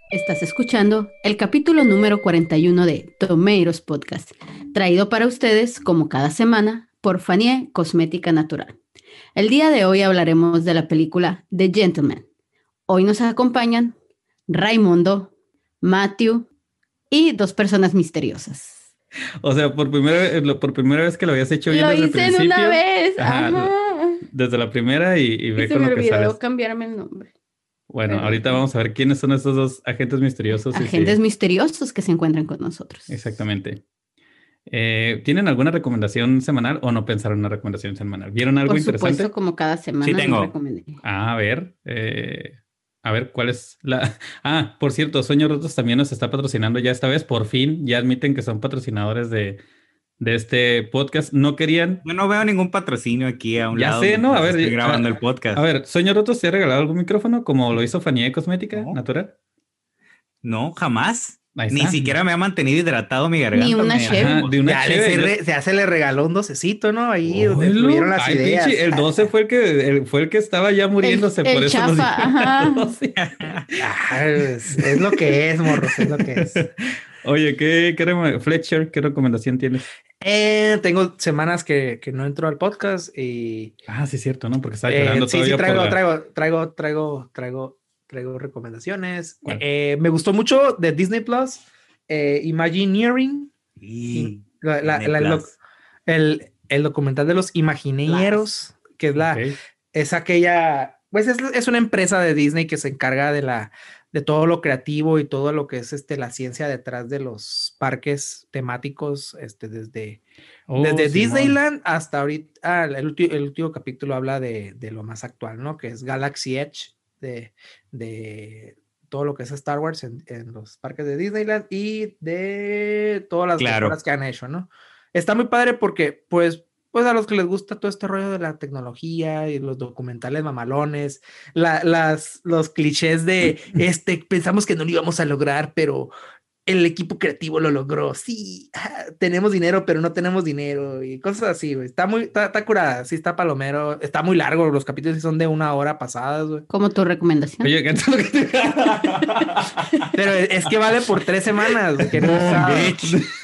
Estás escuchando el capítulo número 41 de Tomatoes Podcast, traído para ustedes, como cada semana, por Fanie Cosmética Natural. El día de hoy hablaremos de la película The Gentleman. Hoy nos acompañan Raimundo, Matthew y dos personas misteriosas. O sea, por primera vez que lo habías hecho bien Lo desde el hice en una principio. vez, Ajá, ajá. desde la primera y Y ve se con me lo que olvidó sales. cambiarme el nombre. Bueno, Pero ahorita vamos a ver quiénes son estos dos agentes misteriosos y agentes sí, misteriosos que se encuentran con nosotros. exactamente. ¿Tienen alguna recomendación semanal o no pensaron en una recomendación semanal? ¿Vieron algo Por supuesto, interesante? como cada Sí semana nos tengo. recomendé. A ver, ¿cuál es la...? Ah, por cierto, Sueños Rotos también nos está patrocinando ya esta vez. Por fin, ya admiten que son patrocinadores de este podcast. No querían. Yo no veo ningún patrocinio aquí a un Ya lado sé, ¿no? A mientras estoy ver, grabando el a podcast. ver, Sueño Rotos te ha regalado algún micrófono como lo hizo Fanie Cosmética No, Natural. no, jamás. Ahí Ni está. siquiera me ha mantenido hidratado mi Ni garganta. una Chevy. Ajá, de una Ya chévere. ya se le regaló un docecito, ¿no? Ahí donde Oilo. fluyeron las Ay, ideas. pinche, el 12 fue el que estaba ya muriéndose, El por eso nos chafa, dijeron ajá. el 12. Es lo que es, morros, es lo que es. Oye, Fletcher, ¿qué recomendación tienes? Tengo semanas que no entro al podcast y Ah, sí, es cierto, ¿no? Porque estaba llorando sí, todavía por traigo recomendaciones. ¿Cuál? Me gustó mucho de Disney Plus, Imagineering, Y la- la- Disney la- lo- Plus. el documental de los Imagineeros, que Ok. es aquella, pues es una empresa de Disney que se encarga de todo lo creativo y todo lo que es la ciencia detrás de los parques temáticos, Oh, desde Simón. Disneyland hasta ahorita. El último capítulo habla de lo más actual, ¿no? Que es Galaxy Edge, de todo lo que es Star Wars en los parques de Disneyland y de todas las Claro. mejoras que han hecho, ¿no? Está muy padre porque, pues a los que les gusta todo este rollo de la tecnología y los documentales mamalones, los clichés de pensamos que no lo íbamos a lograr, pero el equipo creativo lo logró. Sí, tenemos dinero, pero no tenemos dinero y cosas así, güey. Está curada, sí, está palomero. Está muy largo, los capítulos sí son de 1 hora pasadas, güey. Como tu recomendación. Oye, ¿qué es lo que te... Pero es que vale por 3 semanas, que no sabes.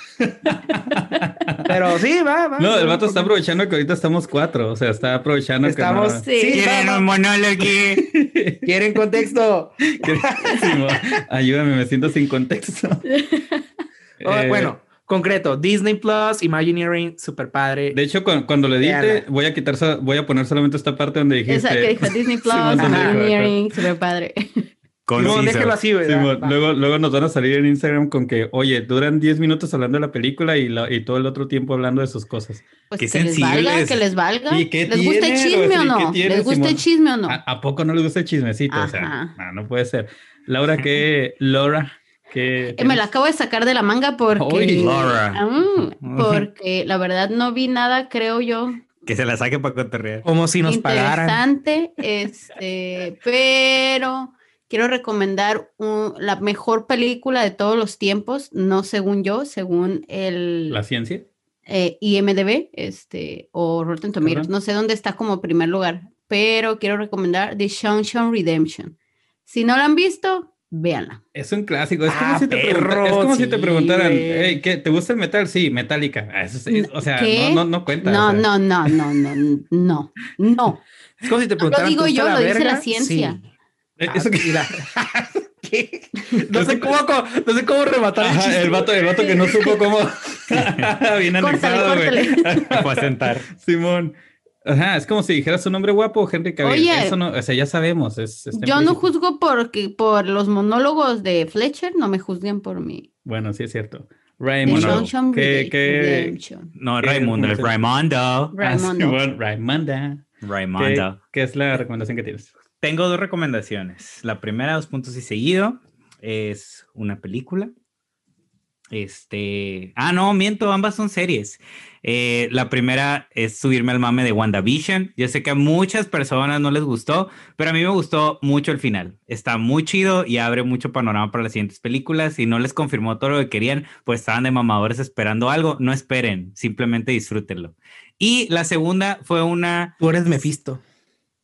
Pero sí, va. No, el vato está aprovechando que ahorita estamos 4, o sea, está aprovechando Estamos, que Sí. ¿Quieren un monólogo? ¿Quieren contexto? Simón, ayúdame, me siento sin contexto. Bueno, concreto, Disney Plus, Imagineering, super padre. De hecho, cuando le edite, Véanla. voy a poner solamente esta parte donde dijiste. Esa que dijo Disney Plus, Simón, donde dijo, Imagineering, súper padre. No, déjelo así, güey. Simón, Va. luego nos van a salir en Instagram con que, oye, duran 10 minutos hablando de la película y todo el otro tiempo hablando de sus cosas. Pues Qué que les valga, sensibles. que les valga. ¿Y qué ¿Les gusta el tiene, chisme o Rosy? no? ¿Qué tiene, ¿Les gusta el Simón? chisme o no? ¿A poco no les gusta el chismecito? O sea, Ajá. no puede ser. Laura, ¿qué Me la acabo de sacar de la manga porque... Uy, Laura. Porque la verdad no vi nada, creo yo, Que se la saque para cotorrear. Como si nos pagaran. interesante, pero quiero recomendar la mejor película de todos los tiempos, no según yo, según el ¿La ciencia? IMDb, o Rotten Tomatoes, Ajá. no sé dónde está como primer lugar, pero quiero recomendar The Shawshank Redemption. Si no la han visto, véanla. Es un clásico. Es como, Perro, es como si te sí, preguntaran, güey. hey, ¿qué, ¿te gusta el metal? Sí, Metallica. O sea, ¿Qué? no cuenta. No, o sea. no. Es como si te No lo preguntaran, digo ¿te gusta yo, la lo dice verga? la ciencia. Sí. Eso que... Y ¿Qué? No sé cómo rematar el Ajá, chiste. el vato que no supo cómo. Bien anexado, güey. Se fue a sentar. Simón. Ajá, es como si dijeras un nombre guapo, Henry Cavill. Oye, eso no, o sea, ya sabemos. Está Yo no implícito. juzgo por los monólogos de Fletcher, no me juzguen por mí. Bueno, sí es cierto. The Raimundo. Shawshank ¿Qué? Redemption. No, ¿Qué? Raimundo, es Raimundo. Raimundo. Simón, Raimonda. Raimundo. ¿Qué es la recomendación que tienes? Tengo 2 recomendaciones. La primera, 2 puntos y seguido, es una película. No, miento, ambas son series. La primera es subirme al mame de WandaVision. Yo sé que a muchas personas no les gustó, pero a mí me gustó mucho el final. Está muy chido y abre mucho panorama para las siguientes películas. Si no les confirmó todo lo que querían, pues estaban de mamadores esperando algo. No esperen, simplemente disfrútenlo. Y la segunda fue una... Tú eres Mephisto.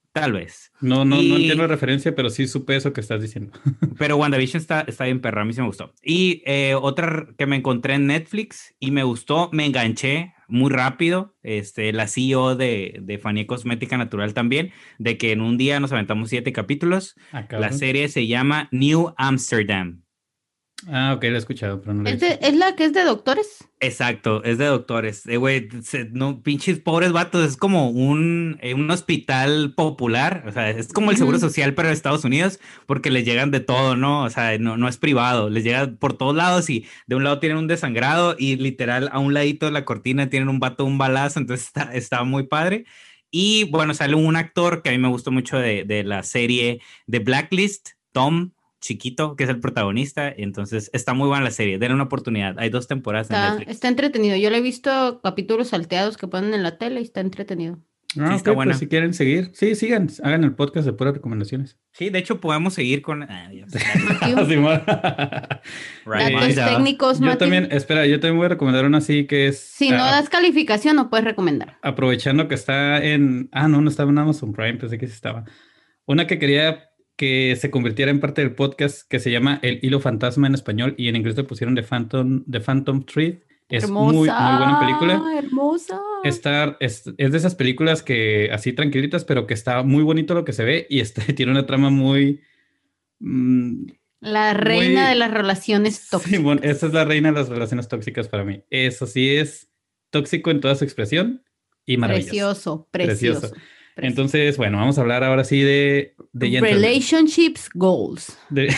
Tal vez. No entiendo la referencia, pero sí supe eso que estás diciendo. Pero WandaVision está bien perra, a mí sí me gustó. Y otra que me encontré en Netflix y me gustó, me enganché muy rápido, la CEO de Fanny Cosmética Natural también, de que en un día nos aventamos 7 capítulos. Ah, La cabrón. serie se llama New Amsterdam. Ah, ok, lo he escuchado, pero no lo he visto. ¿Es la que es de doctores? Exacto, es de doctores. Güey, no, pinches pobres vatos, es como un hospital popular, o sea, es como el seguro Ujú. social, pero de Estados Unidos, porque les llegan de todo, ¿no? O sea, no es privado, les llega por todos lados y de un lado tienen un desangrado y literal a un ladito de la cortina tienen un vato, un balazo, entonces está muy padre. Y bueno, sale un actor que a mí me gustó mucho de la serie de Blacklist, Tom Chiquito, que es el protagonista. Entonces está muy buena la serie. Denle una oportunidad. Hay 2 temporadas en Netflix. Está entretenido. Yo le he visto capítulos salteados que ponen en la tele y está entretenido. Sí, Ah, está ok, pues buena. si quieren seguir, sí, sigan, hagan el podcast de puras recomendaciones. Sí, de hecho podemos seguir con... Dios. Matthew, Simón. datos Raimundo. técnicos, Yo también, Matthew. espera, yo también voy a recomendar una así que es, Si no das calificación, no puedes recomendar. aprovechando que está en, no estaba en Amazon Prime, pensé que sí estaba. Una que quería que se convirtiera en parte del podcast que se llama El Hilo Fantasma en español y en inglés le pusieron The Phantom Thread. Es muy, muy buena película. Hermosa, hermosa. Es de esas películas que así tranquilitas, pero que está muy bonito lo que se ve y tiene una trama muy, mm, La reina de muy... las relaciones Simón, tóxicas. esa es la reina de las relaciones tóxicas para mí. Eso sí es tóxico en toda su expresión y maravilloso. Precioso, Precioso. precioso, precioso. Entonces, bueno, vamos a hablar ahora sí de Gentleman. Relationships Goals. De-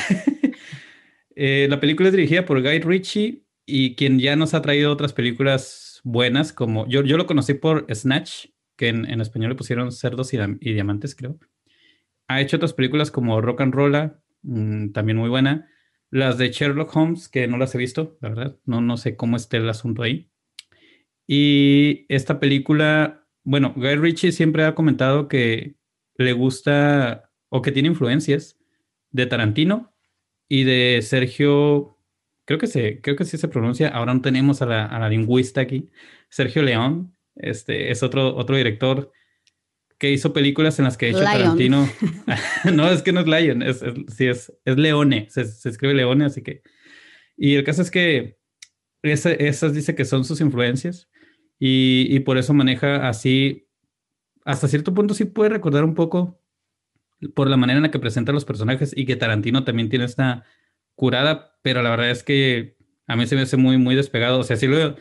la película es dirigida por Guy Ritchie y quien ya nos ha traído otras películas buenas, como yo lo conocí por Snatch, que en español le pusieron Cerdos y Diamantes, creo. Ha hecho otras películas como Rock and Rolla, también muy buena. Las de Sherlock Holmes, que no las he visto, la verdad. No sé cómo esté el asunto ahí. Y esta película, bueno, Guy Ritchie siempre ha comentado que le gusta o que tiene influencias de Tarantino y de Sergio, creo que sí se pronuncia, ahora no tenemos a la lingüista aquí, Sergio León, es otro director que hizo películas en las que de hecho Lion. Tarantino, no, es que no es Lion, sí es Leone, se escribe Leone, así que, y el caso es que esas dice que son sus influencias y por eso maneja así, hasta cierto punto sí puede recordar un poco por la manera en la que presenta los personajes y que Tarantino también tiene esta curada, pero la verdad es que a mí se me hace muy, muy despegado. O sea,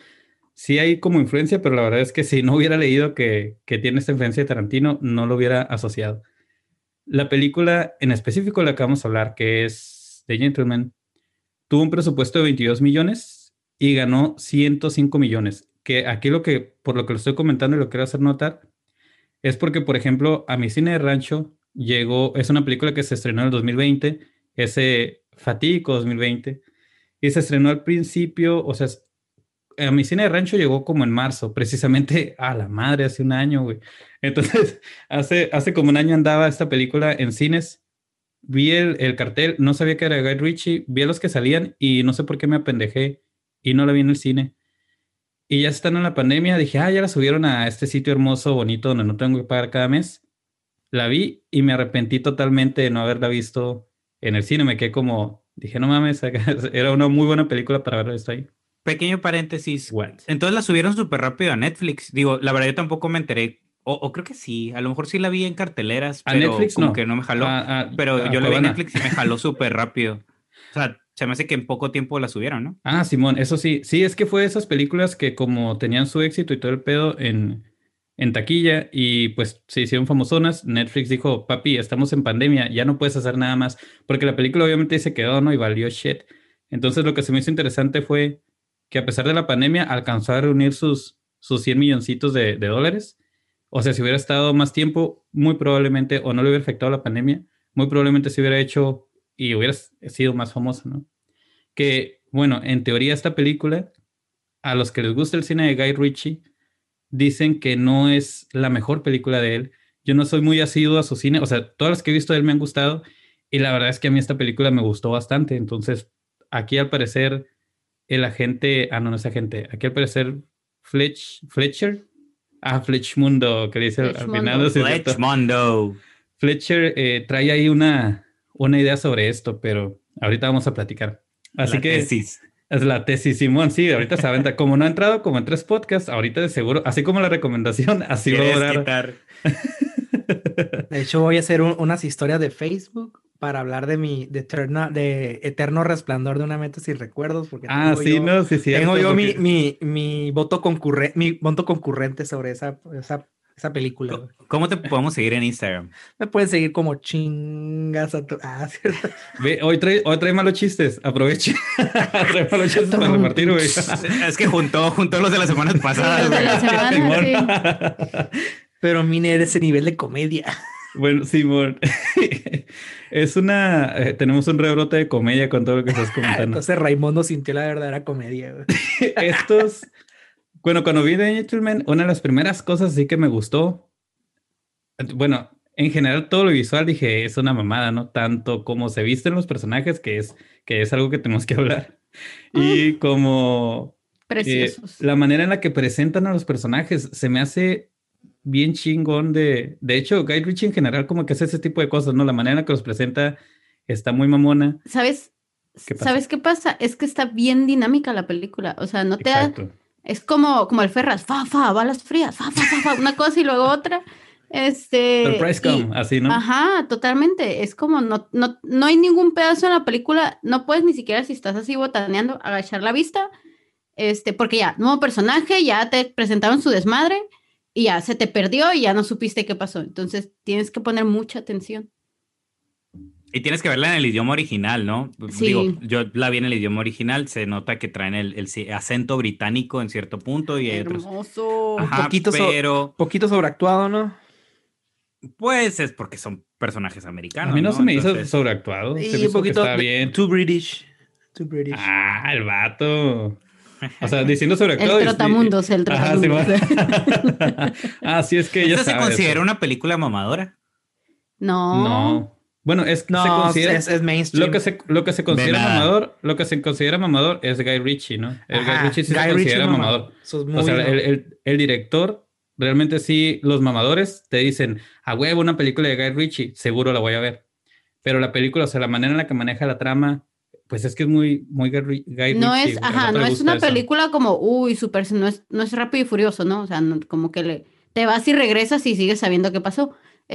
sí hay como influencia, pero la verdad es que si no hubiera leído que tiene esta influencia de Tarantino, no lo hubiera asociado. La película en específico, la que vamos a hablar, que es The Gentleman, tuvo un presupuesto de 22 millones y ganó 105 millones. Que aquí por lo que lo estoy comentando y lo quiero hacer notar, es porque, por ejemplo, a mi cine de rancho es una película que se estrenó en el 2020, ese fatídico 2020, y se estrenó al principio, o sea, a mi cine de rancho llegó como en marzo, precisamente a la madre, hace un año, güey. Entonces, hace como un año andaba esta película en cines, vi el cartel, no sabía que era Guy Ritchie, vi a los que salían y no sé por qué me apendejé y no la vi en el cine. Y ya estando en la pandemia, dije, ya la subieron a este sitio hermoso, bonito, donde no tengo que pagar cada mes. La vi y me arrepentí totalmente de no haberla visto en el cine. Me quedé como, dije, no mames, era una muy buena película para haberla visto ahí. Pequeño paréntesis. What? Entonces la subieron súper rápido a Netflix. Digo, la verdad yo tampoco me enteré. O creo que sí. A lo mejor sí la vi en carteleras, A pero Netflix como que no, no me jaló. Pero a yo la vi en Cuevana. Netflix y me jaló súper rápido. O sea, se me hace que en poco tiempo la subieron, ¿no? Simón, eso sí. Sí, es que fue de esas películas que como tenían su éxito y todo el pedo en taquilla y pues se hicieron famosonas, Netflix dijo, papi, estamos en pandemia, ya no puedes hacer nada más. Porque la película obviamente se quedó, ¿no? Y valió shit. Entonces lo que se me hizo interesante fue que a pesar de la pandemia alcanzó a reunir sus 100 milloncitos de dólares. O sea, si hubiera estado más tiempo, muy probablemente, o no le hubiera afectado la pandemia, muy probablemente se hubiera hecho y hubiera sido más famosa, ¿no? Que, bueno, en teoría esta película, a los que les gusta el cine de Guy Ritchie, dicen que no es la mejor película de él. Yo no soy muy asiduo a su cine, o sea, todas las que he visto de él me han gustado y la verdad es que a mí esta película me gustó bastante. Entonces, aquí al parecer el agente, no es agente, aquí al parecer Fletcher, Fletchmundo, que le dice al final, no Flechmundo. sé si es cierto. Fletchmondo. Fletcher trae ahí una idea sobre esto, pero ahorita vamos a platicar. Así La que tesis. es la tesis, Simón, sí, ahorita se aventa. Como no ha entrado como en 3 podcasts, ahorita de seguro, así como la recomendación, así va a ¿Quieres durar. quitar? De hecho, voy a hacer unas historias de Facebook para hablar de de eterno resplandor de una mente sin recuerdos, porque Sí, no, sí, cierto. tengo yo porque- mi voto concurrente sobre esa película, güey. ¿Cómo te podemos seguir en Instagram? Me pueden seguir como chingas a tu... ¿cierto? Ve, hoy trae malos chistes, aproveche. Trae malos chistes para repartir, güey. Es que juntó los de las semanas pasadas. Los de la güey. semana, sí. Pero mine ese nivel de comedia. Bueno, Simón, tenemos un rebrote de comedia con todo lo que estás comentando. Entonces Raimundo sintió la verdadera comedia, güey. Bueno, cuando vi The Gentleman, una de las primeras cosas sí que me gustó, bueno, en general todo lo visual dije, es una mamada, ¿no? Tanto como se visten los personajes, que es algo que tenemos que hablar, y como Preciosos. la manera en la que presentan a los personajes se me hace bien chingón de hecho, Guy Ritchie en general como que hace ese tipo de cosas, ¿no? La manera en la que los presenta está muy mamona. ¿Sabes? ¿Qué pasa? ¿Sabes qué pasa? Es que está bien dinámica la película. O sea, no te da... Exacto. Es como el Ferraz, balas frías, una cosa y luego otra. Surprise come, así, ¿no? Ajá, totalmente. Es como no hay ningún pedazo en la película, no puedes ni siquiera si estás así botaneando, agachar la vista, porque ya, nuevo personaje, ya te presentaron su desmadre y ya se te perdió y ya no supiste qué pasó. Entonces tienes que poner mucha atención. Y tienes que verla en el idioma original, ¿no? Sí. Digo, yo la vi en el idioma original, se nota que traen el acento británico en cierto punto y hay otros. Hermoso. Ajá, pero Poquito sobreactuado, ¿no? pues es porque son personajes americanos. A mí no se me hizo Entonces, sobreactuado. Se me Y un hizo que poquito estaba bien. too British. El vato. O sea, diciendo sobreactuado. El trotamundos. Ajá, sí, es que ya ¿Esto se sabes. considera una película mamadora? No. Bueno, se considera es mainstream. lo que se considera nada. mamador, lo que se considera mamador es Guy Ritchie, ¿no? Guy Ritchie sí Guy se considera Ritchie mamador. Sus O sea, movies, ¿no? el director, realmente sí, los mamadores te dicen, a huevo, una película de Guy Ritchie, seguro la voy a ver. Pero la película, o sea, la manera en la que maneja la trama, pues es que es muy Guy Ritchie. No Güey, es, al ajá, vato no le es gusta una eso. película como, súper, no es Rápido y Furioso, ¿no? O sea, como que te vas y regresas y sigues sabiendo qué pasó.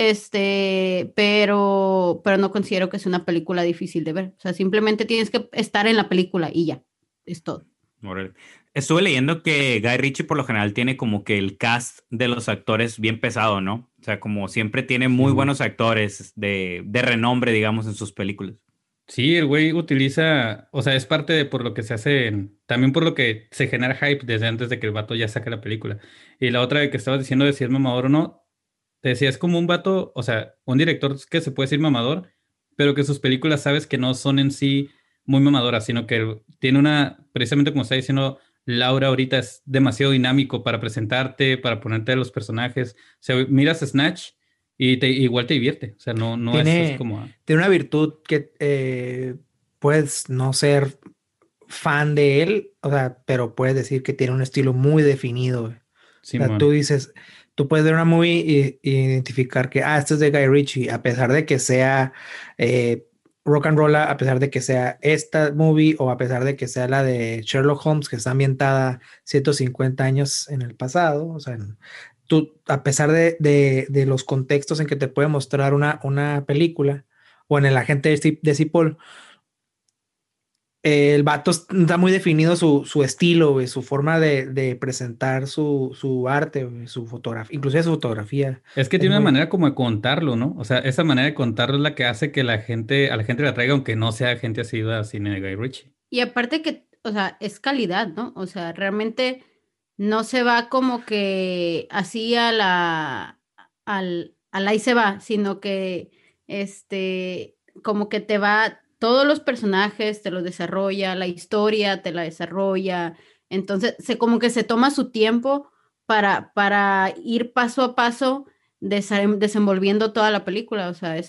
Pero no considero que sea una película difícil de ver. O sea, simplemente tienes que estar en la película y ya, es todo. Órale. Estuve leyendo que Guy Ritchie por lo general tiene como que el cast de los actores bien pesado, ¿no? O sea, como siempre tiene muy buenos actores de renombre, digamos, en sus películas. Sí, el güey utiliza, o sea, es parte de por lo que se hace, también por lo que se genera hype desde antes de que el vato ya saque la película. Y la otra que estabas diciendo de si es mamador o no, te decía, es como un vato, o sea, un director que se puede decir mamador, pero que sus películas sabes que no son en sí muy mamadoras, sino que tiene precisamente como está diciendo Laura ahorita, es demasiado dinámico para presentarte, para ponerte a los personajes. O sea, miras Snatch y igual te divierte, o sea, no es como... Tiene una virtud que puedes no ser fan de él, o sea, pero puedes decir que tiene un estilo muy definido, güey. O sea, tú puedes ver una movie y identificar que, esto es de Guy Ritchie, a pesar de que sea rock and roll, a pesar de que sea esta movie o a pesar de que sea la de Sherlock Holmes, que está ambientada 150 años en el pasado, o sea, tú, a pesar de los contextos en que te puede mostrar una película o en el agente de Cipoll, el vato está muy definido su estilo, güey, su forma de presentar su arte, güey, su fotografía, inclusive su fotografía. Es que tiene una manera como de contarlo, ¿no? O sea, esa manera de contarlo es la que hace que a la gente le atraiga, aunque no sea gente asidua a cine de Guy Ritchie. Y aparte que, o sea, es calidad, ¿no? O sea, realmente no se va como que así al ahí se va, sino que, como que te va, todos los personajes te los desarrolla, la historia te la desarrolla, entonces como que se toma su tiempo para ir paso a paso desenvolviendo toda la película, o sea,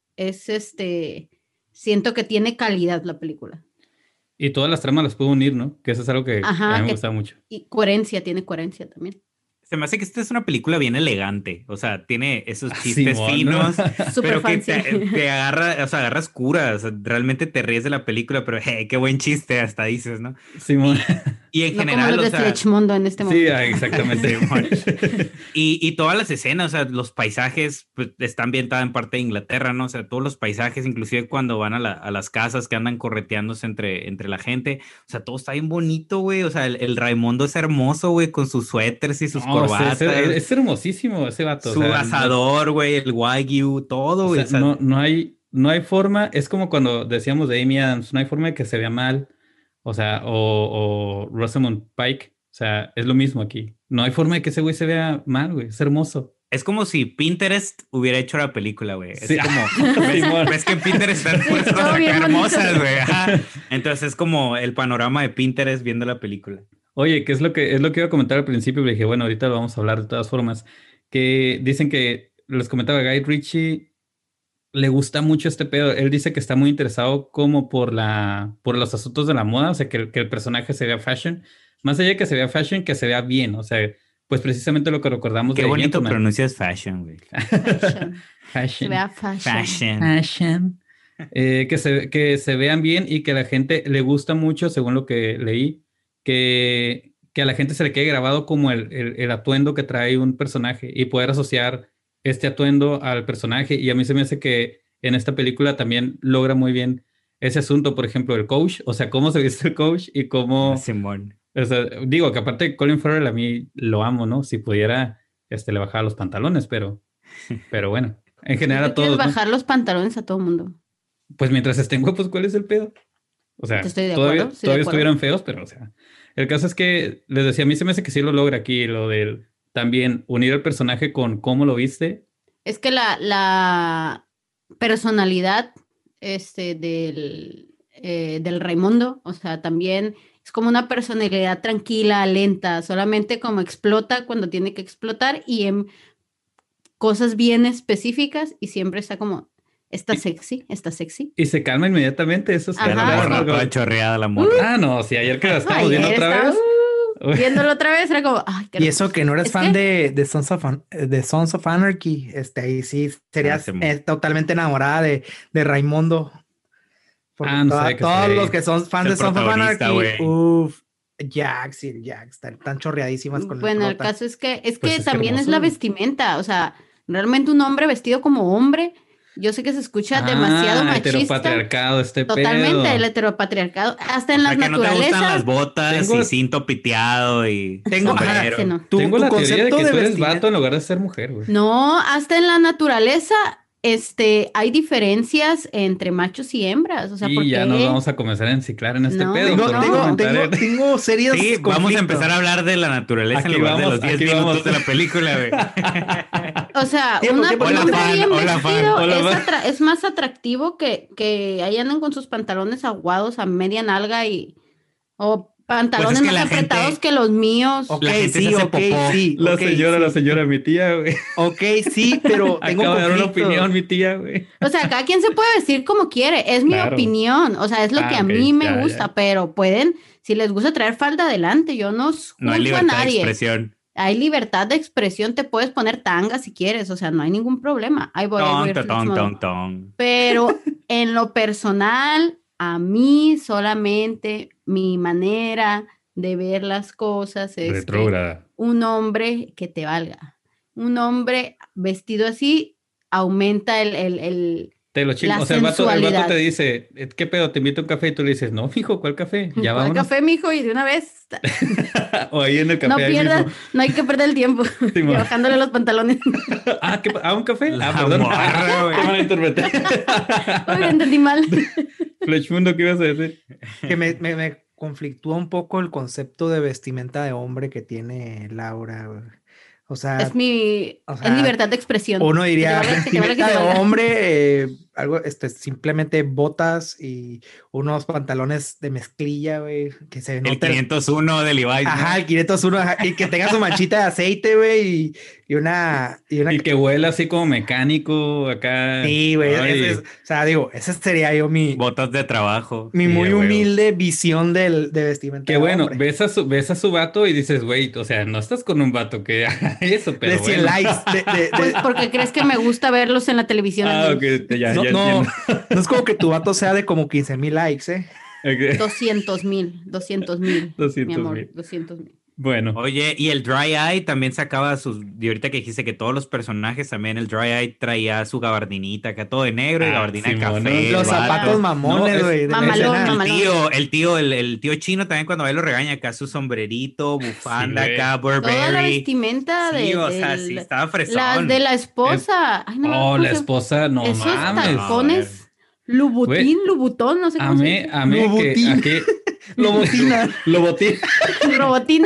siento que tiene calidad la película. Y todas las tramas las puedo unir, ¿no? Que eso es algo que a mí me gusta mucho. Y tiene coherencia también. Se me hace que esta es una película bien elegante. O sea, tiene esos chistes Simón, finos, Súper pero que fancy. te agarra, o sea, agarras cura. O sea, realmente te ríes de la película, pero qué buen chiste, hasta dices, ¿no? Simón. Y en No como general, los o de sea, Fletchmondo en este Sí, momento. exactamente. Simón. Y todas las escenas, o sea, los paisajes, pues está ambientada en parte de Inglaterra, ¿no? O sea, todos los paisajes, inclusive cuando van a las casas que andan correteándose entre la gente, o sea, todo está bien bonito, güey. O sea, el Raimundo es hermoso, güey, con sus suéteres y sus No, corbatas, es hermosísimo ese vato. O su sea, asador, güey, el wagyu, todo, o güey. sea, O sea, no hay forma. Es como cuando decíamos de Amy Adams, no hay forma de que se vea mal. O sea, o Rosamund Pike. O sea, es lo mismo aquí. No hay forma de que ese güey se vea mal, güey. Es hermoso. es como si Pinterest hubiera hecho la película, güey. Sí. Es como, ¿ves, Simón. ves que en Pinterest están Sí, puras estuvo cosas bien acá bonito. hermosas, güey? Ajá. Entonces es como el panorama de Pinterest viendo la película. Oye, ¿qué es lo que iba a comentar al principio? Le dije, bueno, ahorita lo vamos a hablar de todas formas. Que dicen que, les comentaba, Guy Ritchie le gusta mucho este pedo. Él dice que está muy interesado como por los asuntos de la moda, o sea, que el personaje se vea fashion. Más allá de que se vea fashion, que se vea bien. O sea, pues precisamente lo que recordamos Qué de bonito Gentleman. pronuncias fashion, güey. Fashion. Se Fashion. vea fashion. Fashion. Fashion. Que se vean bien y que a la gente le gusta mucho, según lo que leí, que a la gente se le quede grabado como el atuendo que trae un personaje y poder asociar este atuendo al personaje. Y a mí se me hace que en esta película también logra muy bien ese asunto, por ejemplo, el coach, o sea, cómo se viste el coach y cómo, Simón. o sea, digo que aparte de Colin Farrell a mí lo amo, ¿no? Si pudiera, le bajaba los pantalones, pero bueno, en ¿Tú general te a quieres todos, ¿no? bajar los pantalones a todo el mundo? Pues mientras estén guapos, ¿cuál es el pedo? O Te sea, estoy de acuerdo, estoy de todavía acuerdo. estuvieran feos, pero o sea, el caso es que les decía, a mí se me hace que sí lo logra aquí, lo del también unir al personaje con cómo lo viste. Es que la personalidad del Raimundo, o sea, también es como una personalidad tranquila, lenta, solamente como explota cuando tiene que explotar y en cosas bien específicas y siempre está como, está Y, sexy, está sexy. y se calma inmediatamente, eso sí. Ya la Ajá, es morra como- toda chorreada, la morra. Ah, no, sí, ayer que la estábamos Ay, viendo ayer otra estábamos vez. viéndolo otra vez, era como, ay, qué Y eso hermoso. que no eres Es fan que de Sons of Anarchy, ahí sí serías Simón. totalmente enamorada de Raimundo. Porque Ah, no sabía que todos salía los ahí. que son fans Es de el Sons of protagonista, Anarchy, güey. uff, Jax y el Jax están chorreadísimas con el bueno, el prota. caso es Pues que es que también es hermoso, la güey. vestimenta, o sea, realmente un hombre vestido como hombre, yo sé que se escucha demasiado machista, Heteropatriarcado, este totalmente el pedo. heteropatriarcado, hasta O en sea, las que no te gustan las naturalezas. botas Tengo- y cinto piteado y Tengo, ajá, Ese sombrero. no. Tengo tu la teoría de concepto que de tú eres vestimenta. vato en lugar de ser mujer, güey. No, hasta en la naturaleza, hay diferencias entre machos y hembras, o sea, Y ya nos porque vamos a comenzar a enciclar en este No, pedo. Tengo, por un tengo, comentario. tengo serios Sí, vamos a conflictos. empezar a hablar de la naturaleza Aquí en lugar de vamos, los 10 aquí minutos vamos. de la película, güey. o sea, Tiempo, un tiempo, hombre tiempo. bien Hola, fan. vestido Hola, fan. es más atractivo que ahí andan con sus pantalones aguados a media nalga o Pues pantalones es que más la apretados gente, que los míos. Ok, la gente sí, se hace ok, popó. sí, ok, La sí. señora, mi tía, güey. Ok, sí, pero tengo Acaba de dar una conflictos. opinión, mi tía, güey. O sea, cada quien se puede vestir como quiere, es mi Claro. opinión, o sea, es lo que a Ok, mí me ya, gusta, ya. pero pueden, si les gusta traer falda adelante, yo no no hay juzgo a libertad de nadie. expresión. Hay libertad de expresión, te puedes poner tanga si quieres, o sea, no hay ningún problema. Ahí voy, Ton, Flex ton, Modo. ton, ton. Pero en lo personal, a mí solamente mi manera de ver las cosas es que Retrógrada. un hombre que te valga. Un hombre vestido así aumenta Te lo la chingo. O sea, el vato sensualidad. te dice, ¿qué pedo? Te invito a un café y tú le dices, no, fijo, ¿cuál café? Ya ¿Cuál vámonos. café, mijo? Y de una vez, O ahí en el café no ahí pierdas, mismo. no hay que perder el tiempo. Y Simón. bajándole los pantalones. ¿Un café? La Perdón. morra, güey. Te van a interpretar. Uy, entendí mal. Flechmundo, ¿qué ibas a decir? Que me conflictúa un poco el concepto de vestimenta de hombre que tiene Laura, güey. O sea, Es o es sea, libertad de expresión. uno diría Que te valga, que te valga, que vestimenta te de valga. hombre, algo, simplemente botas y unos pantalones de mezclilla, güey, que se El noten. 501 de Levi's, Ajá, ¿no? el 501, ajá, y que tenga su manchita de aceite, güey, y una... Y que huela así como mecánico acá. Sí, güey, Ay, o sea, digo, ese sería yo Botas de trabajo. mi Sí, muy a huevo. humilde visión de vestimenta qué de bueno, hombre. ves a su vato y dices, güey, o sea, no estás con un vato que haga eso, pero De 100 bueno. likes, Pues porque crees que me gusta verlos en la televisión al Ah, menos. ok, ya no, entiendo. no es como que tu vato sea de como 15,000 likes, ¿eh? Ok, 200,000, mi 200,000. amor, 200,000. Bueno, Oye, y el Dry Eye también sacaba sus... Y ahorita que dijiste que todos los personajes también, el Dry Eye traía su gabardinita acá todo de negro y gabardina de Simón, café. ¿no? Los el vato. zapatos mamones, No, güey, de la Mamalón, escena. mamalón. El tío chino también cuando él lo regaña acá su sombrerito, bufanda güey. acá, Toda la Burberry. vestimenta Sí, o sea, sí estaba las fresón. de la esposa. Ay, no me acuerdo oh, cómo la se- esposa, no Esos mames. a ver. tacones, Lubutín, Güey, Lubutón, no sé cómo se dice. amé que Lobotín. aquí... Lobotina. Lobotín. Robotina.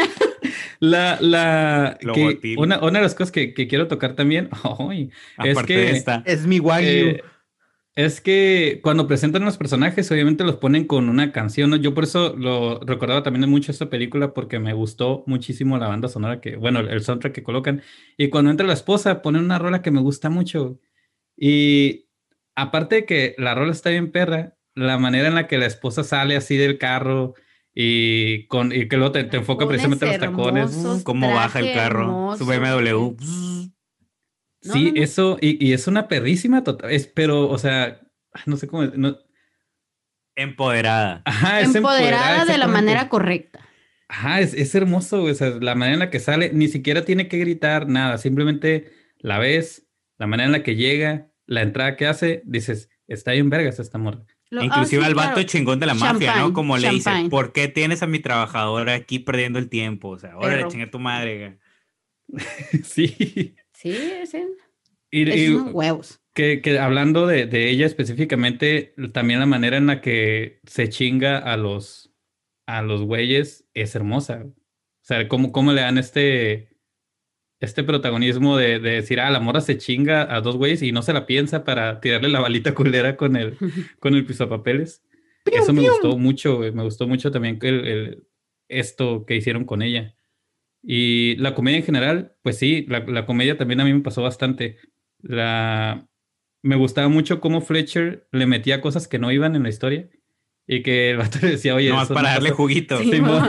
Lobotín. Una de las cosas que quiero tocar también, ay, es Aparte de que esta. Es mi Wagyu. eh, es que cuando presentan los personajes, obviamente los ponen con una canción, ¿no? Yo por eso lo recordaba también mucho esta película porque me gustó muchísimo la banda sonora que, bueno, el soundtrack que colocan. Y cuando entra la esposa, ponen una rola que me gusta mucho. Y aparte de que la rola está bien perra, la manera en la que la esposa sale así del carro y que luego te enfoca precisamente en los tacones. Hermosos, Cómo baja el traje carro. hermoso, Su BMW. No, Sí, no, no. eso, y es una perrísima total, pero, o sea, no sé cómo, no, Empoderada. ajá, es empoderada, Empoderada de la exactamente. manera correcta. Ajá, es hermoso, güey, o sea, la manera en la que sale, ni siquiera tiene que gritar nada, simplemente la ves, la manera en la que llega, la entrada que hace, dices, está bien vergas esta morra. Inclusive Sí, al vato claro. chingón de la mafia, ¿no? Champagne, Como le dice, champagne. ¿por qué tienes a mi trabajadora aquí perdiendo el tiempo? O sea, órale, Perro. chinga tu madre. Sí, Sí, sí. Esos y son huevos. que hablando de ella específicamente, también la manera en la que se chinga a los güeyes es hermosa. O sea, cómo le dan este protagonismo de decir, la morra se chinga a dos güeyes y no se la piensa para tirarle la balita culera con el pisapapeles. Eso me gustó mucho, güey. Me gustó mucho también esto que hicieron con ella. Y la comedia en general, pues sí, la comedia también a mí me pasó bastante. Me gustaba mucho cómo Fletcher le metía cosas que no iban en la historia y que el vato le decía, oye, Nomás eso para no darle pasó. juguito. Sí, Simón.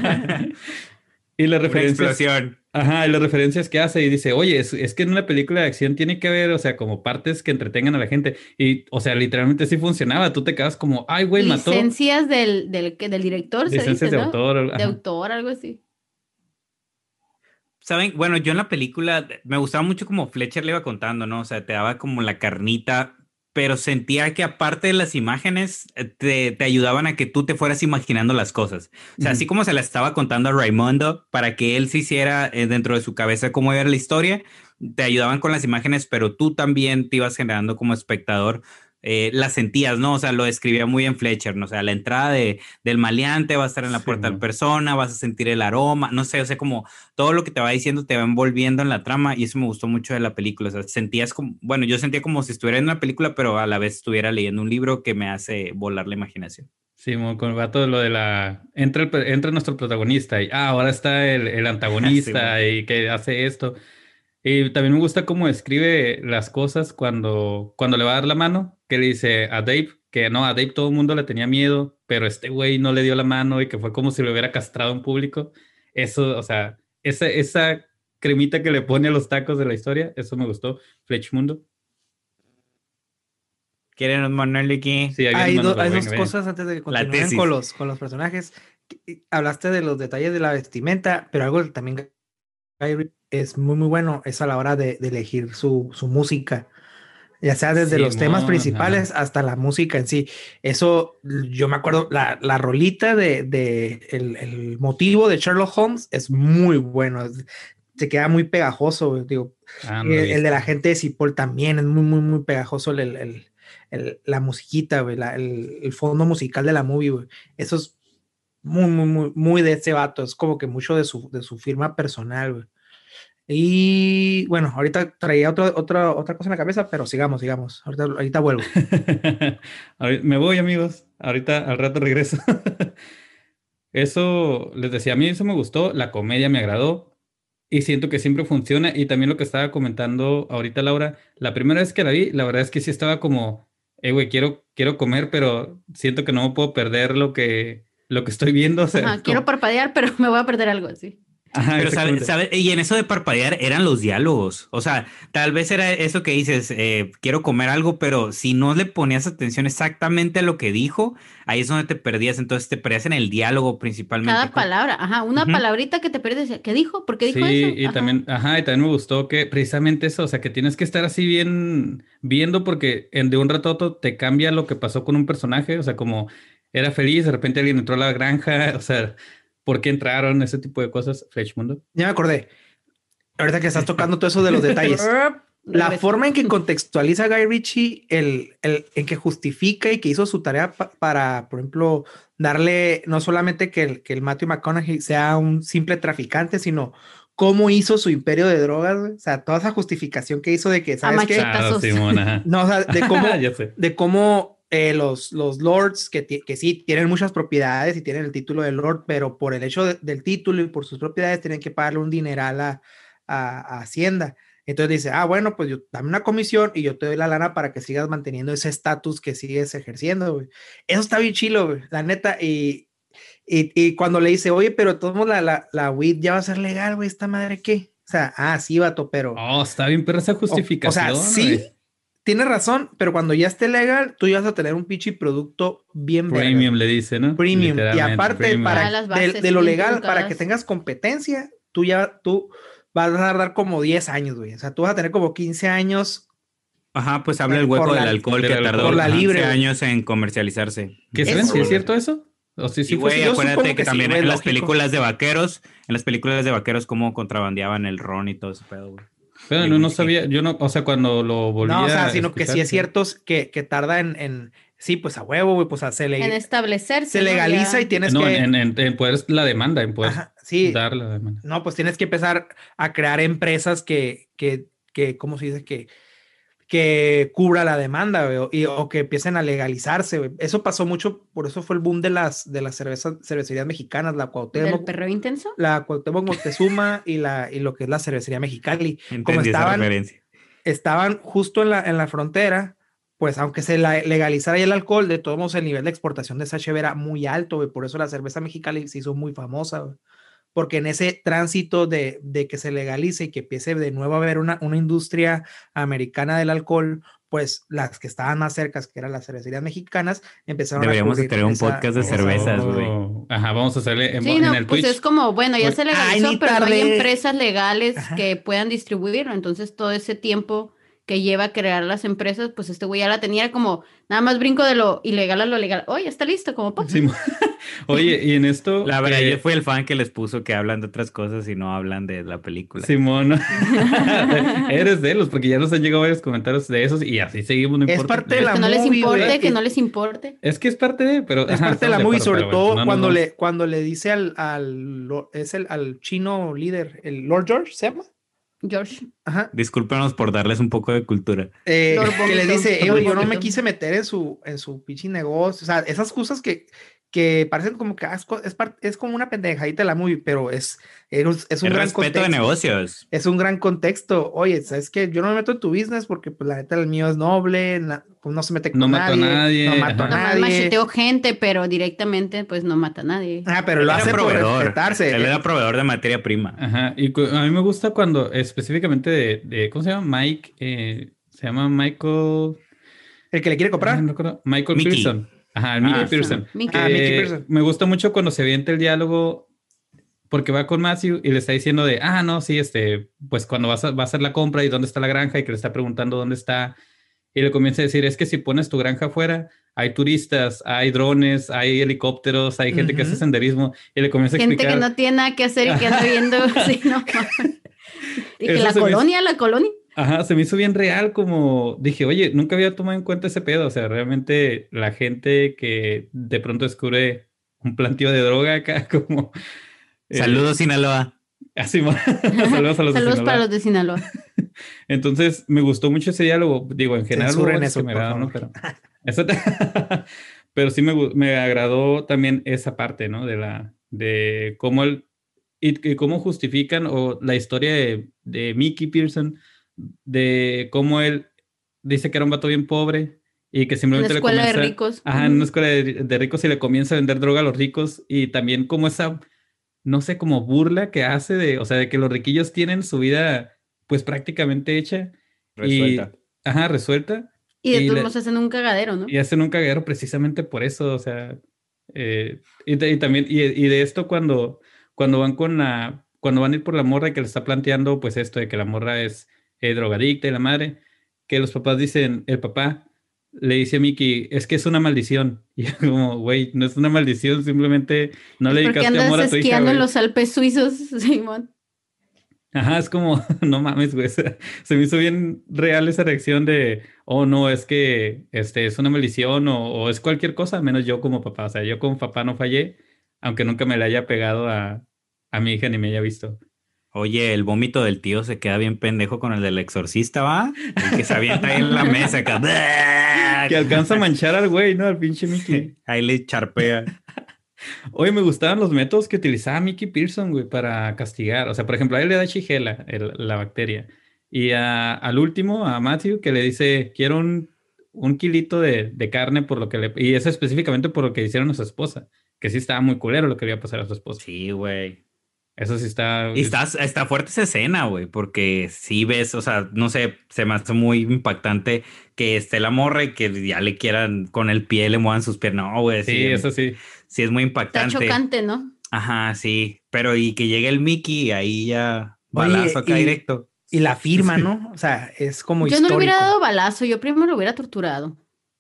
Y las Una referencias, explosión. ajá, y las referencias que hace y dice, oye, es que en una película de acción tiene que haber, o sea, como partes que entretengan a la gente. Y, o sea, literalmente sí funcionaba. Tú te quedas como, ay, güey, mató. Licencias del director, se Licencias dice, de ¿no? autor. De Ajá. autor, algo así. Saben, bueno, yo en la película me gustaba mucho como Fletcher le iba contando, ¿no? O sea, te daba como la carnita, pero sentía que aparte de las imágenes, te ayudaban a que tú te fueras imaginando las cosas. O sea, así Ujú. como se la estaba contando a Raimundo para que él se hiciera dentro de su cabeza cómo era la historia, te ayudaban con las imágenes, pero tú también te ibas generando como espectador. Las sentías, ¿no? O sea, lo describía muy bien Fletcher, ¿no? O sea, la entrada del maleante va a estar en la Sí, puerta de la mo. persona, vas a sentir el aroma, no sé, o sea, como todo lo que te va diciendo te va envolviendo en la trama y eso me gustó mucho de la película. O sea, sentías como, bueno, yo sentía como si estuviera en una película, pero a la vez estuviera leyendo un libro que me hace volar la imaginación. Sí, con el vato lo de la... entra nuestro protagonista y ahora está el Sí, bueno. antagonista y que hace esto. Y también me gusta cómo describe las cosas cuando le va a dar la mano, que le dice a Dave, que no, a Dave todo el mundo le tenía miedo, pero este güey no le dio la mano y que fue como si lo hubiera castrado en público. Eso, o sea, esa cremita que le pone a los tacos de la historia, eso me gustó. Mundo. ¿Quieren un monólogo aquí? Sí, alguien más Hay dos venga. cosas antes de que La continúen tesis. con los personajes. Hablaste de los detalles de la vestimenta, pero algo que también Guy Ritchie es muy, muy bueno es a la hora de elegir su música. Ya sea desde los temas Simón, ajá. principales hasta la música en sí. Eso, yo me acuerdo, la rolita el motivo de Sherlock Holmes es muy bueno. Se queda muy pegajoso, digo. No lo he El de la visto. gente de Cipoll también es muy, muy, muy pegajoso la musiquita, güey, el fondo musical de la movie, güey. Eso es muy, muy, muy, muy de ese vato. Es como que mucho de su firma personal, güey. Y bueno, ahorita traía otra cosa en la cabeza, pero sigamos. Ahorita vuelvo. Me voy, amigos. Ahorita al rato regreso. Eso, les decía, a mí eso me gustó, la comedia me agradó y siento que siempre funciona. Y también lo que estaba comentando ahorita Laura, la primera vez que la vi, la verdad es que sí estaba como, güey, quiero comer, pero siento que no me puedo perder lo que estoy viendo. O sea, Ajá, quiero parpadear, pero me voy a perder algo así. Ajá, Pero exactamente. y en eso de parpadear eran los diálogos. O sea, tal vez era eso que dices, quiero comer algo, pero si no le ponías atención exactamente a lo que dijo, ahí es donde te perdías. Entonces te perdías en el diálogo principalmente. Cada palabra, ajá, una Ujú. palabrita que te pierdes. ¿Qué dijo? ¿Por qué dijo Sí, eso? y Ajá. también me gustó que precisamente eso, o sea, que tienes que estar así bien viendo porque de un rato a otro te cambia lo que pasó con un personaje, o sea, como era feliz, de repente alguien entró a la granja, o sea, ¿por qué entraron? Ese tipo de cosas, Mundo. Ya me acordé. Ahorita que estás tocando todo eso de los detalles. La Regreso. forma en que contextualiza Guy Ritchie, en que justifica y que hizo su tarea para, por ejemplo, darle no solamente que el Matthew McConaughey sea un simple traficante, sino cómo hizo su imperio de drogas, güey. O sea, toda esa justificación que hizo de que, A ¿sabes qué? Claro, machetazos. Simón, ajá. No, o sea, Ya sé. de cómo los lords, que sí tienen muchas propiedades y tienen el título de lord, pero por el hecho del título y por sus propiedades tienen que pagarle un dineral a Hacienda. Entonces dice, bueno, pues dame una comisión y yo te doy la lana para que sigas manteniendo ese estatus que sigues ejerciendo, güey. Eso está bien chilo, güey, la neta. Y cuando le dice, oye, pero todos la weed ya va a ser legal, güey, ¿esta madre qué? O sea, sí, vato, pero... Oh, está bien, pero esa O sea, justificación, güey. sí, tienes razón, pero cuando ya esté legal, tú ya vas a tener un pinche producto bien verga, Premium güey. le dice, ¿no? Premium. Y Literalmente, aparte, premium. Ya las bases de lo bien legal, para que truncadas. tengas competencia, tú vas a tardar como 10 años, güey. O sea, tú vas a tener como 15 años Ajá, pues habla el hueco del alcohol del que tardó por alcohol. la 15 libre, güey. años en comercializarse. ¿Que saben Eso, si es güey. cierto eso? ¿O si Y sí fue güey, cierto? Yo supongo acuérdate que que sí, también güey, en las lógico. películas de vaqueros, cómo contrabandeaban el ron y todo ese pedo, güey. Pero Y el no whisky. sabía, yo no, o sea, cuando lo volví No, o sea, a sino que escuchar, sí es dije, cierto que tarda sí, pues a huevo, güey, pues En establecerse, se ¿no? legaliza y Ya. tienes no, que, en poder la demanda, en poder ajá, sí, dar la demanda. no, pues tienes que empezar a crear empresas ¿cómo se dice? Que cubra la demanda, güey, o que empiecen a legalizarse, güey. Eso pasó mucho, por eso fue el boom de las cervecerías mexicanas, Del perreo intenso. La Cuauhtémoc Moctezuma y lo que es la cervecería Mexicali. Como Entendí esa referencia. estaban justo en la frontera, pues aunque se legalizara ya el alcohol, de todos modos el nivel de exportación de esa cheve era muy alto, güey. Por eso la cerveza Mexicali se hizo muy famosa, güey. Porque en ese tránsito de que se legalice y que empiece de nuevo a haber una industria americana del alcohol, pues las que estaban más cercas, que eran las cervecerías mexicanas, empezaron a Deberíamos de cubrir tener un podcast de esa cervezas, demanda. güey. Ajá, vamos a hacerle Sí, en no, el pues es Twitch. como, bueno, ya Pues, se Ay, legalizó, ni pero no hay tarde. empresas legales Ajá. que puedan distribuirlo. Entonces, todo ese tiempo que lleva a crear las empresas, pues este güey ya la tenía como, nada más brinco de lo ilegal a lo legal. Oye, está listo, como pa. sí, oye, y en esto, La verdad, yo fui el fan que les puso que hablan de otras cosas y no hablan de la película. Simón, eres de los, porque ya nos han llegado varios comentarios de esos y así seguimos, no Es importa. parte de la Que no les movie, importe, güey. que no les importe. Es que es parte de, pero Es ajá, parte de estamos la movie, acuerdo, sobre pero bueno, todo no nos cuando vamos- cuando le dice al chino líder, el Lord George, ¿se llama? George, Ajá. Discúlpenos por darles un poco de cultura. Lord Que le Vómito, dice, Lord yo no me Vómito. quise meter en su pinche negocio. O sea, esas cosas que parecen como que es como una pendejadita de la movie, pero es un Es gran respeto de contexto. negocios. Es un gran contexto. Oye, ¿sabes qué? Yo no me meto en tu business porque, pues, la neta, el mío es noble, pues no se mete No con mató a nadie, nadie, no mato a ajá. Nomás nadie. macheteo gente, pero directamente, pues no mata a nadie. Pero Él lo era hace por proveedor. respetarse. Él era proveedor de materia prima. Ajá, y a mí me gusta cuando específicamente ¿cómo se llama? Mike, se llama Michael, El que le quiere no comprar. recuerdo, Michael Mickey. Pearson. Ajá, el Mickey Pearson. Mickey. Mickey Que Pearson. me gusta mucho cuando se avienta el diálogo porque va con Matthew y le está diciendo no, sí, pues cuando va a hacer la compra y dónde está la granja y que le está preguntando dónde está y le comienza a decir, es que si pones tu granja afuera, hay turistas, hay drones, hay helicópteros, hay gente que hace Ujú. senderismo y le comienza a Gente explicar. que no tiene nada que hacer y que anda viendo. Sí, no. Dije, Eso la se me hizo- colonia, la colonia. Ajá, se me hizo bien real, como dije, oye, nunca había tomado en cuenta ese pedo, o sea, realmente la gente que de pronto descubre un plantío de droga acá, como... Saludos, Sinaloa. Así, saludos a los de Saludos Sinaloa. para los de Sinaloa. Entonces, me gustó mucho ese diálogo. Digo, en general, Censuren hubo eso, que me por agradaron, ¿no? favor. Pero, pero sí me agradó también esa parte, ¿no? De cómo y cómo justifican o la historia de Mickey Pearson, de cómo él dice que era un vato bien pobre y que Una simplemente le escuela de comienza, ricos. ajá, en Ujú. una escuela de ricos y le comienza a vender droga a los ricos y también como esa, no sé, como burla que hace o sea, de que los riquillos tienen su vida pues prácticamente hecha Resuelta. y, ajá, resuelta Y de y, todos modos hacen un cagadero, ¿no? y hacen un cagadero precisamente por eso, o sea, y también, y de esto cuando van cuando van a ir por la morra y que le está planteando pues esto de que la morra es drogadicta y la madre, que los papás dicen, el papá le dice a Mickey, es que es una maldición. Y yo como, güey, no es una maldición, simplemente no Es le porque dedicaste andas amor a tu hija, esquiando en güey. los Alpes suizos, Simón. Ajá, es como, no mames, güey. Se me hizo bien real esa reacción de, oh, no, es que es una maldición o es cualquier cosa, menos yo como papá. O sea, yo como papá no fallé, aunque nunca me le haya pegado a mi hija ni me haya visto. Oye, el vómito del tío se queda bien pendejo con el del exorcista, ¿va? El que se avienta ahí en la mesa acá. Que alcanza a manchar al güey, ¿no? Al pinche Mickey. Ahí le charpea. Oye, me gustaban los métodos que utilizaba Mickey Pearson, güey, para castigar. O sea, por ejemplo, a él le da Shigella, la bacteria. Y al último, a Matthew, que le dice, quiero un kilito de carne por lo que le... Y eso específicamente por lo que hicieron a su esposa. Que sí estaba muy culero lo que le iba a pasar a su esposa. Sí, güey. Eso sí está... Y está fuerte esa escena, güey, porque sí ves, o sea, no sé, se me hace muy impactante que esté la morra y que ya le quieran con el pie, le muevan sus piernas. No, güey, Sí, eso sí. sí es muy Está impactante. chocante, ¿no? Ajá, sí, pero y que llegue el Mickey, ahí ya Oye, balazo acá directo. y la firma, Sí. ¿no? O sea, es como Yo no le hubiera histórico. dado balazo, yo primero lo hubiera torturado.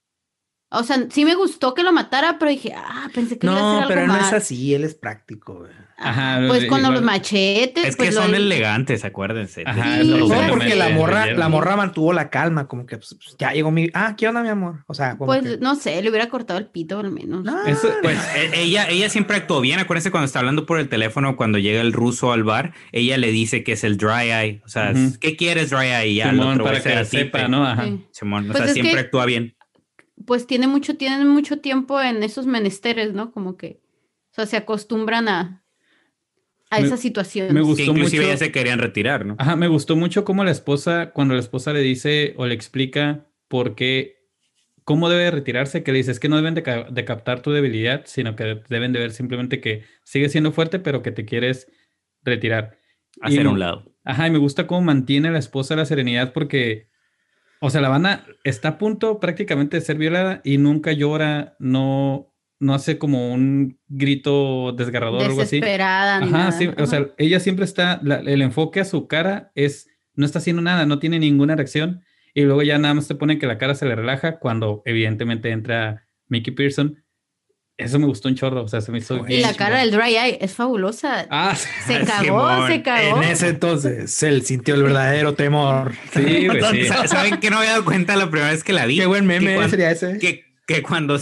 O sea, sí me gustó que lo matara, pero dije, pensé que iba a hacer No, algo pero no es mal. así, él es práctico, güey. Ajá, Pues con los igual. machetes, Es que pues son elegantes, acuérdense. Ajá, Sí, no, o sea, No, exactamente, porque la leyeron. morra mantuvo la calma, como que pues, ya llegó ¿qué onda, mi amor? O sea, como pues que... no sé, le hubiera cortado el pito al menos. No, Eso, Pues ella siempre actuó bien. Acuérdense cuando está hablando por el teléfono, cuando llega el ruso al bar, ella le dice que es el dry eye. O sea, Ujú. ¿qué quieres dry eye? Y ya, el Simón, otro güey para se que da tipe. sepa, ¿no? Ajá. Sí. Simón, o Pues sea, es siempre que- actúa bien. Pues tienen mucho tiempo en esos menesteres, ¿no? Como que, o sea, se acostumbran a Me- esas Me situaciones. Que gustó inclusive mucho. ya se querían retirar, ¿no? Ajá, me gustó mucho cómo cuando la esposa le dice o le explica por qué, cómo debe de retirarse, que le dice, es que no deben de captar tu debilidad, sino que deben de ver simplemente que sigues siendo fuerte, pero que te quieres retirar. Hacer a un lado. Ajá, y me gusta cómo mantiene la esposa la serenidad porque, o sea, la banda está a punto prácticamente de ser violada y nunca llora, no hace como un grito desgarrador o algo así. Desesperada ni Ajá, nada. sí, ¿no? o sea, ella siempre está, el enfoque a su cara no está haciendo nada, no tiene ninguna reacción, y luego ya nada más te ponen que la cara se le relaja cuando evidentemente entra Mickey Pearson. Eso me gustó un chorro, o sea, se me hizo Oye, Y bien la cara chingón. del dry eye es fabulosa. Ah, sí, Se cagó, Simón, se cagó. en ese entonces él sintió el verdadero temor. sí, güey, sí. ¿Saben qué no me había dado cuenta la primera vez que la vi? Qué buen meme Que cuando- sería ese. que cuando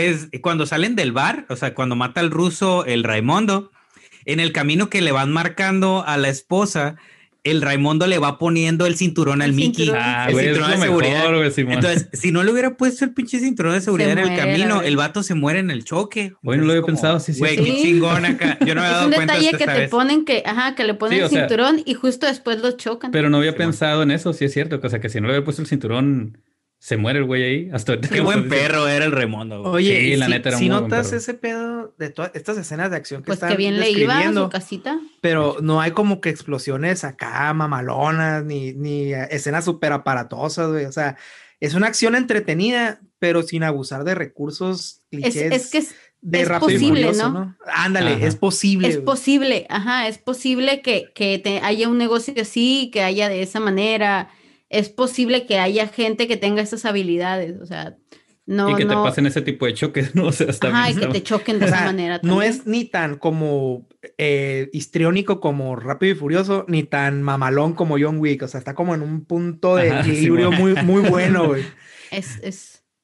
salen del bar, o sea, cuando mata al ruso, el Raimundo, en el camino que le van marcando a la esposa, el Raimundo le va poniendo el cinturón al El Mickey. cinturón. Ah, El güey, es cinturón lo de seguridad. mejor, güey, Simón. Entonces, si no le hubiera puesto el pinche cinturón de seguridad en el muere, la camino, verdad. el vato se muere en el choque. Hoy no lo Entonces, había pensado, sí, Güey, cierto. qué Sí. chingón acá. Yo no me había Es dado un cuenta detalle hasta que esta te vez. ponen que le ponen Sí, o el sea- cinturón y justo después los chocan. Pero no había Simón. pensado en eso, sí es cierto, o sea, que si no le hubiera puesto el cinturón, se muere el güey ahí. Hasta ahorita Qué que lo buen estás diciendo. perro era el Raimundo. güey. Oye, Sí, y la si, neta era si muy buen notas perro. ese pedo de todas estas escenas de acción que Pues están que bien le iba a describiendo, su casita. pero no hay como que explosiones acá mamalonas ni escenas súper aparatosas, güey. O sea, es una acción entretenida, pero sin abusar de recursos clichés Es que de es Rápido y posible, Furioso, ¿no? Ándale, Ajá. es posible. Es güey. posible, ajá, es posible que haya un negocio así, que haya de esa manera. Es posible que haya gente que tenga esas habilidades, o sea, no, Y que te no, pasen ese tipo de choques, ¿no? O sea, está ajá, y bien, que está- te choquen de O esa sea, manera no también. es ni tan como histriónico como Rápido y Furioso, ni tan mamalón como John Wick. O sea, está como en un punto de Ajá, equilibrio Simón. muy bueno, güey. Es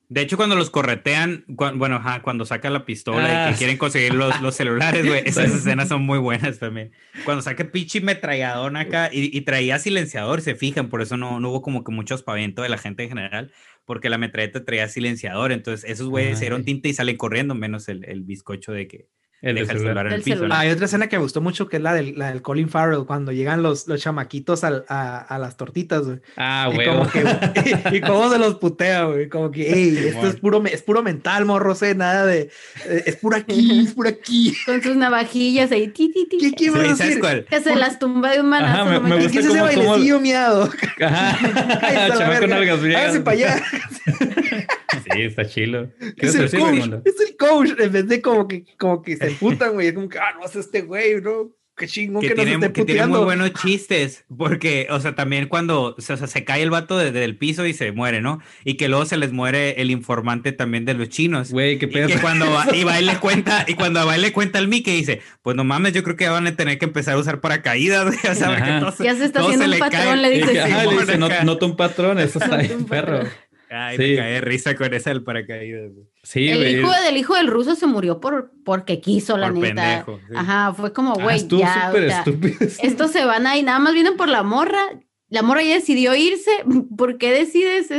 De hecho, cuando los corretean, cuando saca la pistola y que quieren conseguir los celulares, güey, esas escenas son muy buenas también. Cuando saca pinche metralladón acá y traía silenciador, se fijan, por eso no hubo como que mucho aspaviento de la gente en general, porque la metralleta traía silenciador, entonces esos güeyes se dieron tinta y salen corriendo, menos el bizcocho de que deja el celular en el piso. Hay otra escena que me gustó mucho que es la del Colin Farrell, cuando llegan los chamaquitos a las tortitas, güey. Güey. Y cómo se los putea, güey. Como que, hey, esto es puro mental, morro, nada de... es por aquí. Con sus navajillas ahí, ¿Qué vas a decir? ¿Cuál? Que se las tumba de un manazo. Ajá, me gusta ¿qué es ese bailecillo miado? Ajá, chamaco nalgas frías. Hágase para allá. Sí, está chilo. Es el coach. En vez de como que se emputan, güey. Es como que, no es este güey, ¿no? Qué chingón que nos esté puteando. Que tiene muy buenos chistes. Porque, o sea, también cuando se cae el vato del piso y se muere, ¿no? Y que luego se les muere el informante también de los chinos. Güey, qué pedo. Y que cuando va y le cuenta al Mickey dice, pues no mames, yo creo que van a tener que empezar a usar paracaídas, güey. O sea, ya se está haciendo un patrón, le dice. Le dice, nota un patrón, eso está bien, perro. Ay, me cae de risa con esa del paracaídas. Sí, el hijo del ruso se murió porque quiso, la neta. Pendejo, sí. Ajá, fue como, güey, estuvo súper estúpido. Estos se van ahí, nada más vienen por la morra. La morra ya decidió irse. ¿Por qué decides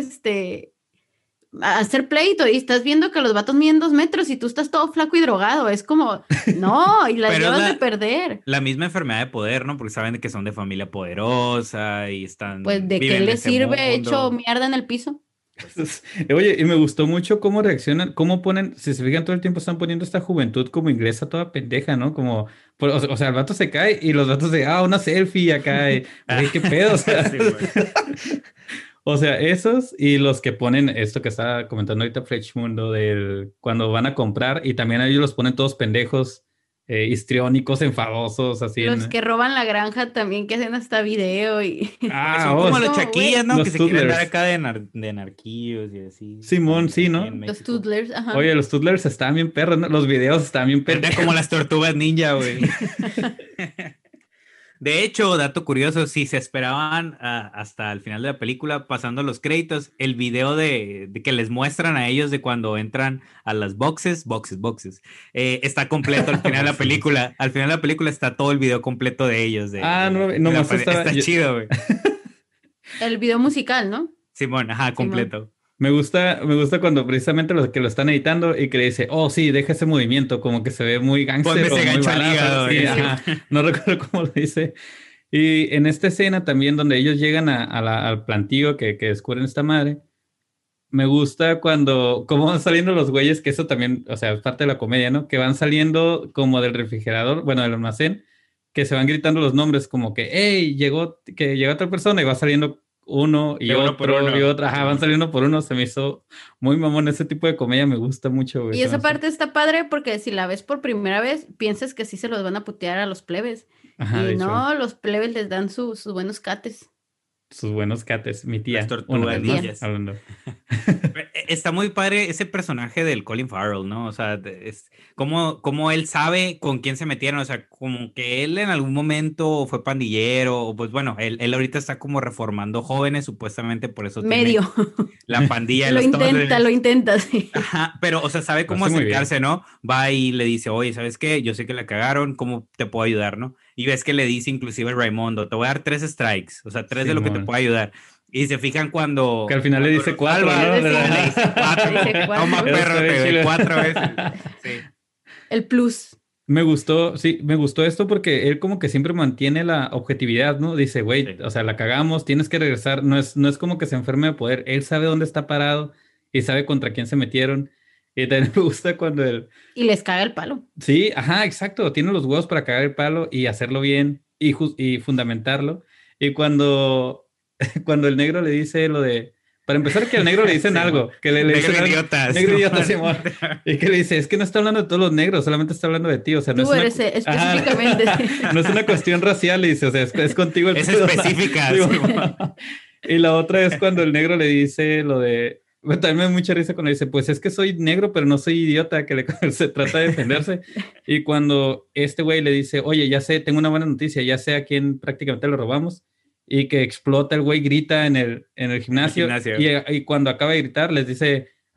hacer pleito? Y estás viendo que los vatos miden 2 metros y tú estás todo flaco y drogado. Es como, no, y las llevas de perder. La misma enfermedad de poder, ¿no? Porque saben que son de familia poderosa y están... Pues, ¿de qué les sirve hecho mierda en el piso? Oye, y me gustó mucho cómo reaccionan, cómo ponen, si se fijan todo el tiempo están poniendo esta juventud como inglesa toda pendeja, ¿no? Como, o sea, el vato se cae y los vatos de, una selfie acá, oye, qué pedo, o sea, sí, o sea, esos y los que ponen esto que estaba comentando ahorita Freshmundo del cuando van a comprar y también ellos los ponen todos pendejos, histriónicos, enfadosos, así. Los que roban la granja también, que hacen hasta video y... son como los chaquillas, ¿no? Los que toodlers. se quieren dar acá de anarquillos y así. Simón, sí, ¿no? Los toodlers, ajá. Oye, los toodlers están bien perros, ¿no? Los videos están bien perros. Como las tortugas ninja, güey. De hecho, dato curioso, si se esperaban hasta el final de la película, pasando los créditos, el video de que les muestran a ellos de cuando entran a las boxes, está completo al final de la película. Al final de la película está todo el video completo de ellos. Nomás está chido, güey. El video musical, ¿no? Simón, completo. Simón. Me gusta cuando precisamente los que lo están editando y que le dice, sí, deja ese movimiento, como que se ve muy gángster o muy barato. Sí, no recuerdo cómo lo dice. Y en esta escena también donde ellos llegan al plantío que descubren esta madre, me gusta cómo van saliendo los güeyes, que eso también, o sea, es parte de la comedia, ¿no? Que van saliendo como del refrigerador, bueno, del almacén, que se van gritando los nombres como que, hey, llegó otra persona y va saliendo uno y otro y otra. Van saliendo por uno. Se me hizo muy mamón. Ese tipo de comedia me gusta mucho, güey. Y esa parte está padre porque si la ves por primera vez, piensas que sí se los van a putear a los plebes. Y no, los plebes les dan sus buenos cates. Sus buenos cates. Mi tía. Las tortugas ninjas. Hablando. Está muy padre ese personaje del Colin Farrell, ¿no? O sea, es como él sabe con quién se metieron. O sea, como que él en algún momento fue pandillero. O pues bueno, él ahorita está como reformando jóvenes, supuestamente por eso medio la pandilla de lo intenta, sí. Ajá, pero, o sea, sabe cómo acercarse, ¿no? Va y le dice, oye, ¿sabes qué? Yo sé que la cagaron, ¿cómo te puedo ayudar, no? Y ves que le dice inclusive Raimundo, te voy a dar 3 strikes, o sea, 3 de lo que te puedo ayudar. Y se fijan cuando... Que al final le dice 4, ¿no? Le dice 4. Toma, perro, te doy 4 veces. Sí. El plus. Me gustó esto porque él como que siempre mantiene la objetividad, ¿no? Dice, güey, o sea, la cagamos, tienes que regresar. No es como que se enferme de poder. Él sabe dónde está parado y sabe contra quién se metieron. Y también me gusta cuando él... Y les caga el palo. Sí, exacto. Tiene los huevos para cagar el palo y hacerlo bien y fundamentarlo. Y cuando el negro le dice lo de... Para empezar, que al negro le dicen algo. Que le negro dicen idiota. Negro idiota, Simón. Y que le dice, es que no está hablando de todos los negros, solamente está hablando de ti. O sea, no tú eres específicamente. No es una cuestión racial, le dice. O sea, es contigo el es específica. Y la otra es cuando el negro le dice lo de... También me da mucha risa cuando dice, pues es que soy negro, pero no soy idiota, que se trata de defenderse. Y cuando este güey le dice, oye, ya sé, tengo una buena noticia, ya sé a quién prácticamente lo robamos. Y que explota el güey, grita en el gimnasio. Y cuando acaba de gritar, les dice,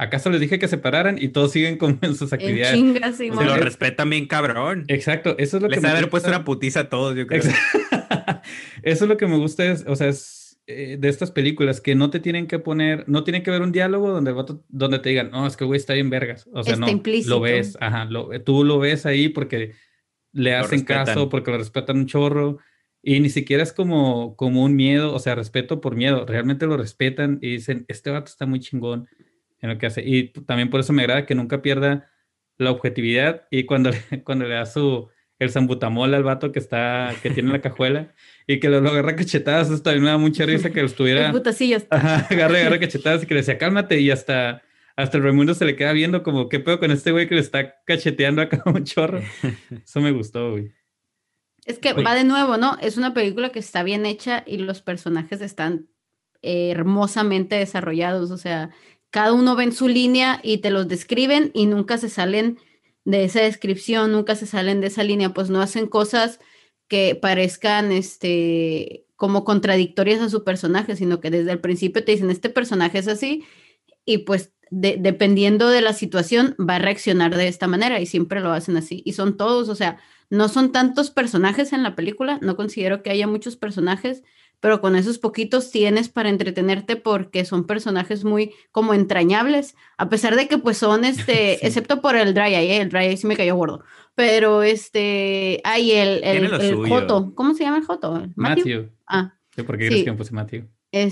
¿acaso les dije que se pararan? Y todos siguen con sus En actividades. chingas, Se Simón. lo respetan bien cabrón. Exacto, eso es lo que Les me ha de haber gusta. puesto una putiza a todos, yo creo. Eso es lo que me gusta, o sea, es de estas películas que no te tienen que poner, no tiene que haber un diálogo donde, donde te digan, no, es que el güey está bien vergas. O sea, Está no, implícito. lo ves, ajá, tú lo ves ahí porque le Lo hacen respetan. caso, porque lo respetan un chorro. Y ni siquiera es como un miedo, o sea, respeto por miedo. Realmente lo respetan y dicen, este vato está muy chingón en lo que hace. Y también por eso me agrada que nunca pierda la objetividad. Y cuando, cuando le da el sambutamol al vato que tiene la cajuela y que lo agarra cachetadas, esto también me da mucha risa que lo Los estuviera, putacillos. ajá, agarra cachetadas y que le decía, cálmate, y hasta el Raimundo se le queda viendo como, ¿qué pedo con este güey que le está cacheteando acá un chorro? Eso me gustó, güey. Es que Oye. va de nuevo, ¿no? Es una película que está bien hecha y los personajes están hermosamente desarrollados. O sea, cada uno ve en su línea y te los describen y nunca se salen de esa descripción, nunca se salen de esa línea, pues no hacen cosas que parezcan como contradictorias a su personaje, sino que desde el principio te dicen, este personaje es así y pues dependiendo de la situación va a reaccionar de esta manera y siempre lo hacen así. Y son todos, o sea, no son tantos personajes en la película, no considero que haya muchos personajes, pero con esos poquitos tienes para entretenerte porque son personajes muy como entrañables, a pesar de que pues son Sí. excepto por el Dry Eye, el Dry Eye sí me cayó gordo, pero hay Tiene lo el suyo. Joto, ¿cómo se llama el Joto? ¿Matthew? Matthew. Ah, ¿Sí? ¿Por qué crees que me sí, puse Matthew?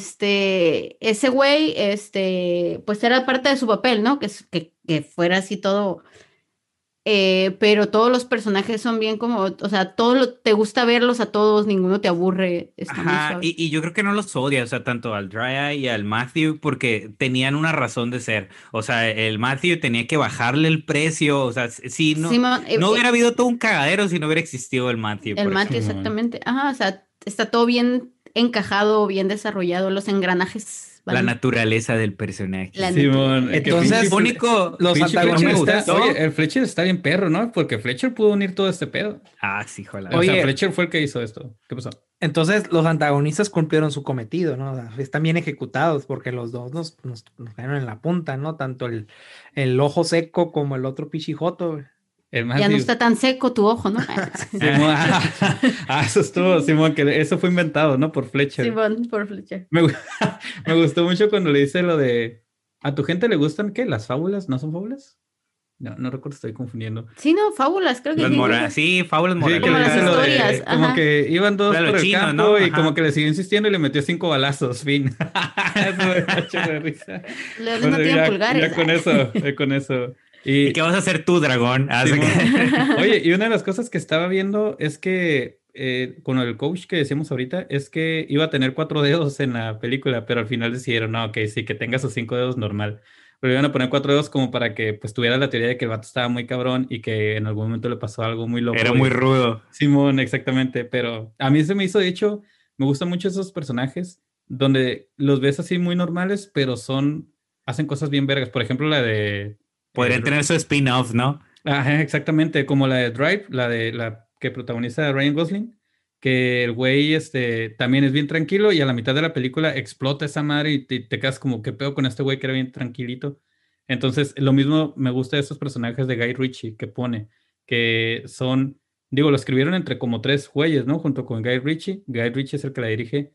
ese güey, pues era parte de su papel, ¿no? Que fuera así todo, pero todos los personajes son bien como, o sea, te gusta verlos a todos, ninguno te aburre, está muy Ajá, suave. y yo creo que no los odia, o sea, tanto al Dry Eye y al Matthew, porque tenían una razón de ser. O sea, el Matthew tenía que bajarle el precio, o sea, si no, Simón, no hubiera habido todo un cagadero si no hubiera existido el Matthew, el por Matthew, ejemplo. exactamente. Ajá, o sea, está todo bien encajado, bien desarrollado, los engranajes La van. naturaleza del personaje. La Simón, naturaleza. que Entonces, pinche único, los pinche antagonistas. Fletcher está, ¿no? oye, el Fletcher está bien perro, ¿no? Porque Fletcher pudo unir todo este pedo. Ah, sí, joder. O sea, Oye. Fletcher fue el que hizo esto. ¿Qué pasó? Entonces, los antagonistas cumplieron su cometido, ¿no? O sea, están bien ejecutados porque los dos nos cayeron en la punta, ¿no? Tanto el ojo seco como el otro pichijoto, güey. El Ya no Matthew. está tan seco tu ojo, ¿no? Simón, eso estuvo, Simón, que eso fue inventado, ¿no? Por Fletcher. Simón, por Fletcher. Me, gu- me gustó mucho cuando le dice lo de, ¿a tu gente le gustan qué? ¿Las fábulas? ¿No son fábulas? No recuerdo, estoy confundiendo. Sí, no, fábulas, creo que sí. Sí, fábulas Sí, que Como le las dice lo de, historias, como ajá. que iban dos Claro, por el chino, campo ¿no? y Ajá. como que le siguió insistiendo y le metió 5 balazos, fin. Eso me da mucho de risa. Leones no tienen pulgares. Ya con eso. ¿Y qué vas a hacer tú, dragón? Ah, Simón. sí. Oye, y una de las cosas que estaba viendo es que con el coach que decíamos ahorita, es que iba a tener 4 dedos en la película, pero al final decidieron, no, ok, sí, que tenga sus 5 dedos normal. Pero iban a poner 4 dedos como para que pues tuviera la teoría de que el vato estaba muy cabrón y que en algún momento le pasó algo muy loco. Era muy rudo. Simón, exactamente, pero a mí se me hizo, de hecho, me gustan mucho esos personajes donde los ves así muy normales, pero hacen cosas bien vergas. Por ejemplo, la de... Podrían tener su spin-off, ¿no? Ajá, exactamente, como la de Drive, la que protagoniza Ryan Gosling, que el güey también es bien tranquilo y a la mitad de la película explota esa madre y te quedas como, ¿qué pedo con este güey que era bien tranquilito? Entonces, lo mismo me gusta de esos personajes de Guy Ritchie que pone, que son, digo, lo escribieron entre como 3 güeyes, ¿no? Junto con Guy Ritchie. Guy Ritchie es el que la dirige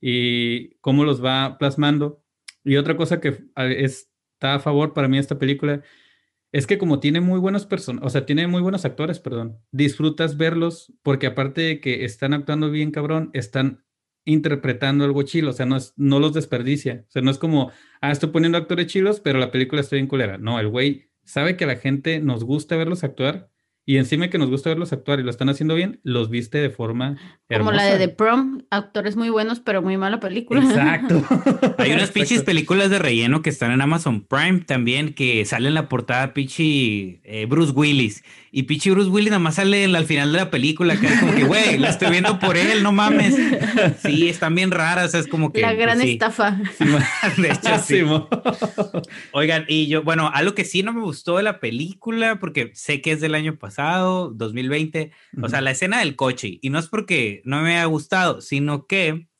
y cómo los va plasmando. Y otra cosa que está a favor para mí de esta película es que como tiene muy buenos o sea, tiene muy buenos actores, perdón, disfrutas verlos porque aparte de que están actuando bien cabrón, están interpretando algo chilo, o sea, no los desperdicia, o sea, no es como, estoy poniendo actores chilos, pero la película está bien culera. No, el güey sabe que a la gente nos gusta verlos actuar y encima de que nos gusta verlos actuar y lo están haciendo bien, los viste de forma Como hermosa. la de The Prom, actores muy buenos, pero muy mala película. Exacto. Hay unas pinches Exacto. películas de relleno que están en Amazon Prime también, que sale en la portada pinche Bruce Willis. Y pinche Bruce Willis nada más sale al final de la película, que es como que, güey, la estoy viendo por él, no mames. Sí, están bien raras, es como que... La gran pues, sí. estafa. De hecho, sí. Simón. Oigan, y yo, bueno, algo que sí no me gustó de la película, porque sé que es del año pasado, 2020, o sea, la escena del coche, y no es porque no me haya gustado, sino que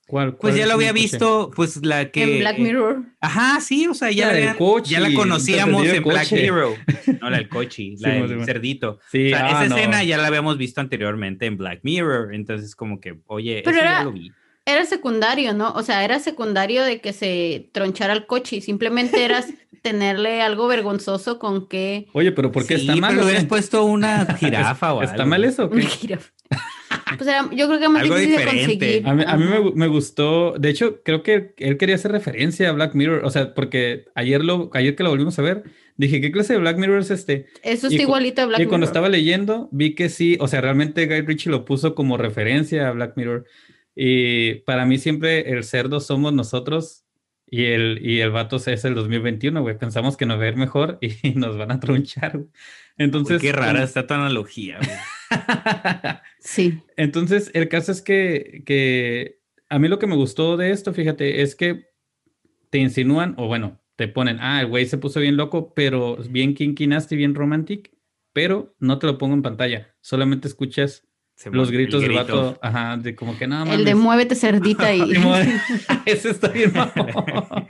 Pues ya es lo había el coche? visto, pues la que... En Black Mirror. Ajá, sí, o sea, La del coche, ya la conocíamos el en Black coche. Mirror. No, la del coche, la Simón, del Simón. cerdito. Sí, O sea, esa no. escena ya la habíamos visto anteriormente en Black Mirror. Entonces, como que, oye, Pero eso ya lo vi. era secundario, ¿no? O sea, era secundario de que se tronchara el coche y simplemente era tenerle algo vergonzoso con que... Oye, pero ¿por qué está mal? Pero le o hubieras qué? puesto una jirafa o algo. ¿Está mal eso o Una qué? jirafa. Pues yo creo que más Algo difícil de diferente. conseguir. A mí Ajá. me gustó, de hecho, creo que él quería hacer referencia a Black Mirror, o sea, porque ayer que lo volvimos a ver, dije, ¿qué clase de Black Mirror es este? Eso Y está igualito a Black y cuando Mirror. estaba leyendo, vi que sí, o sea, realmente Guy Ritchie lo puso como referencia a Black Mirror. Y para mí siempre el cerdo somos nosotros y el vato es el 2021, güey. Pensamos que nos va a ir mejor y nos van a tronchar, güey. Uy, Entonces, qué rara está tu analogía, güey. Sí. Entonces, el caso es que a mí lo que me gustó de esto, fíjate, es que te insinúan, o bueno, te ponen, el güey se puso bien loco, pero bien kinky nasty, bien romantic, pero no te lo pongo en pantalla, solamente escuchas los gritos del vato, ajá, de como que nada más. El de muévete cerdita y... Ese está bien mamón.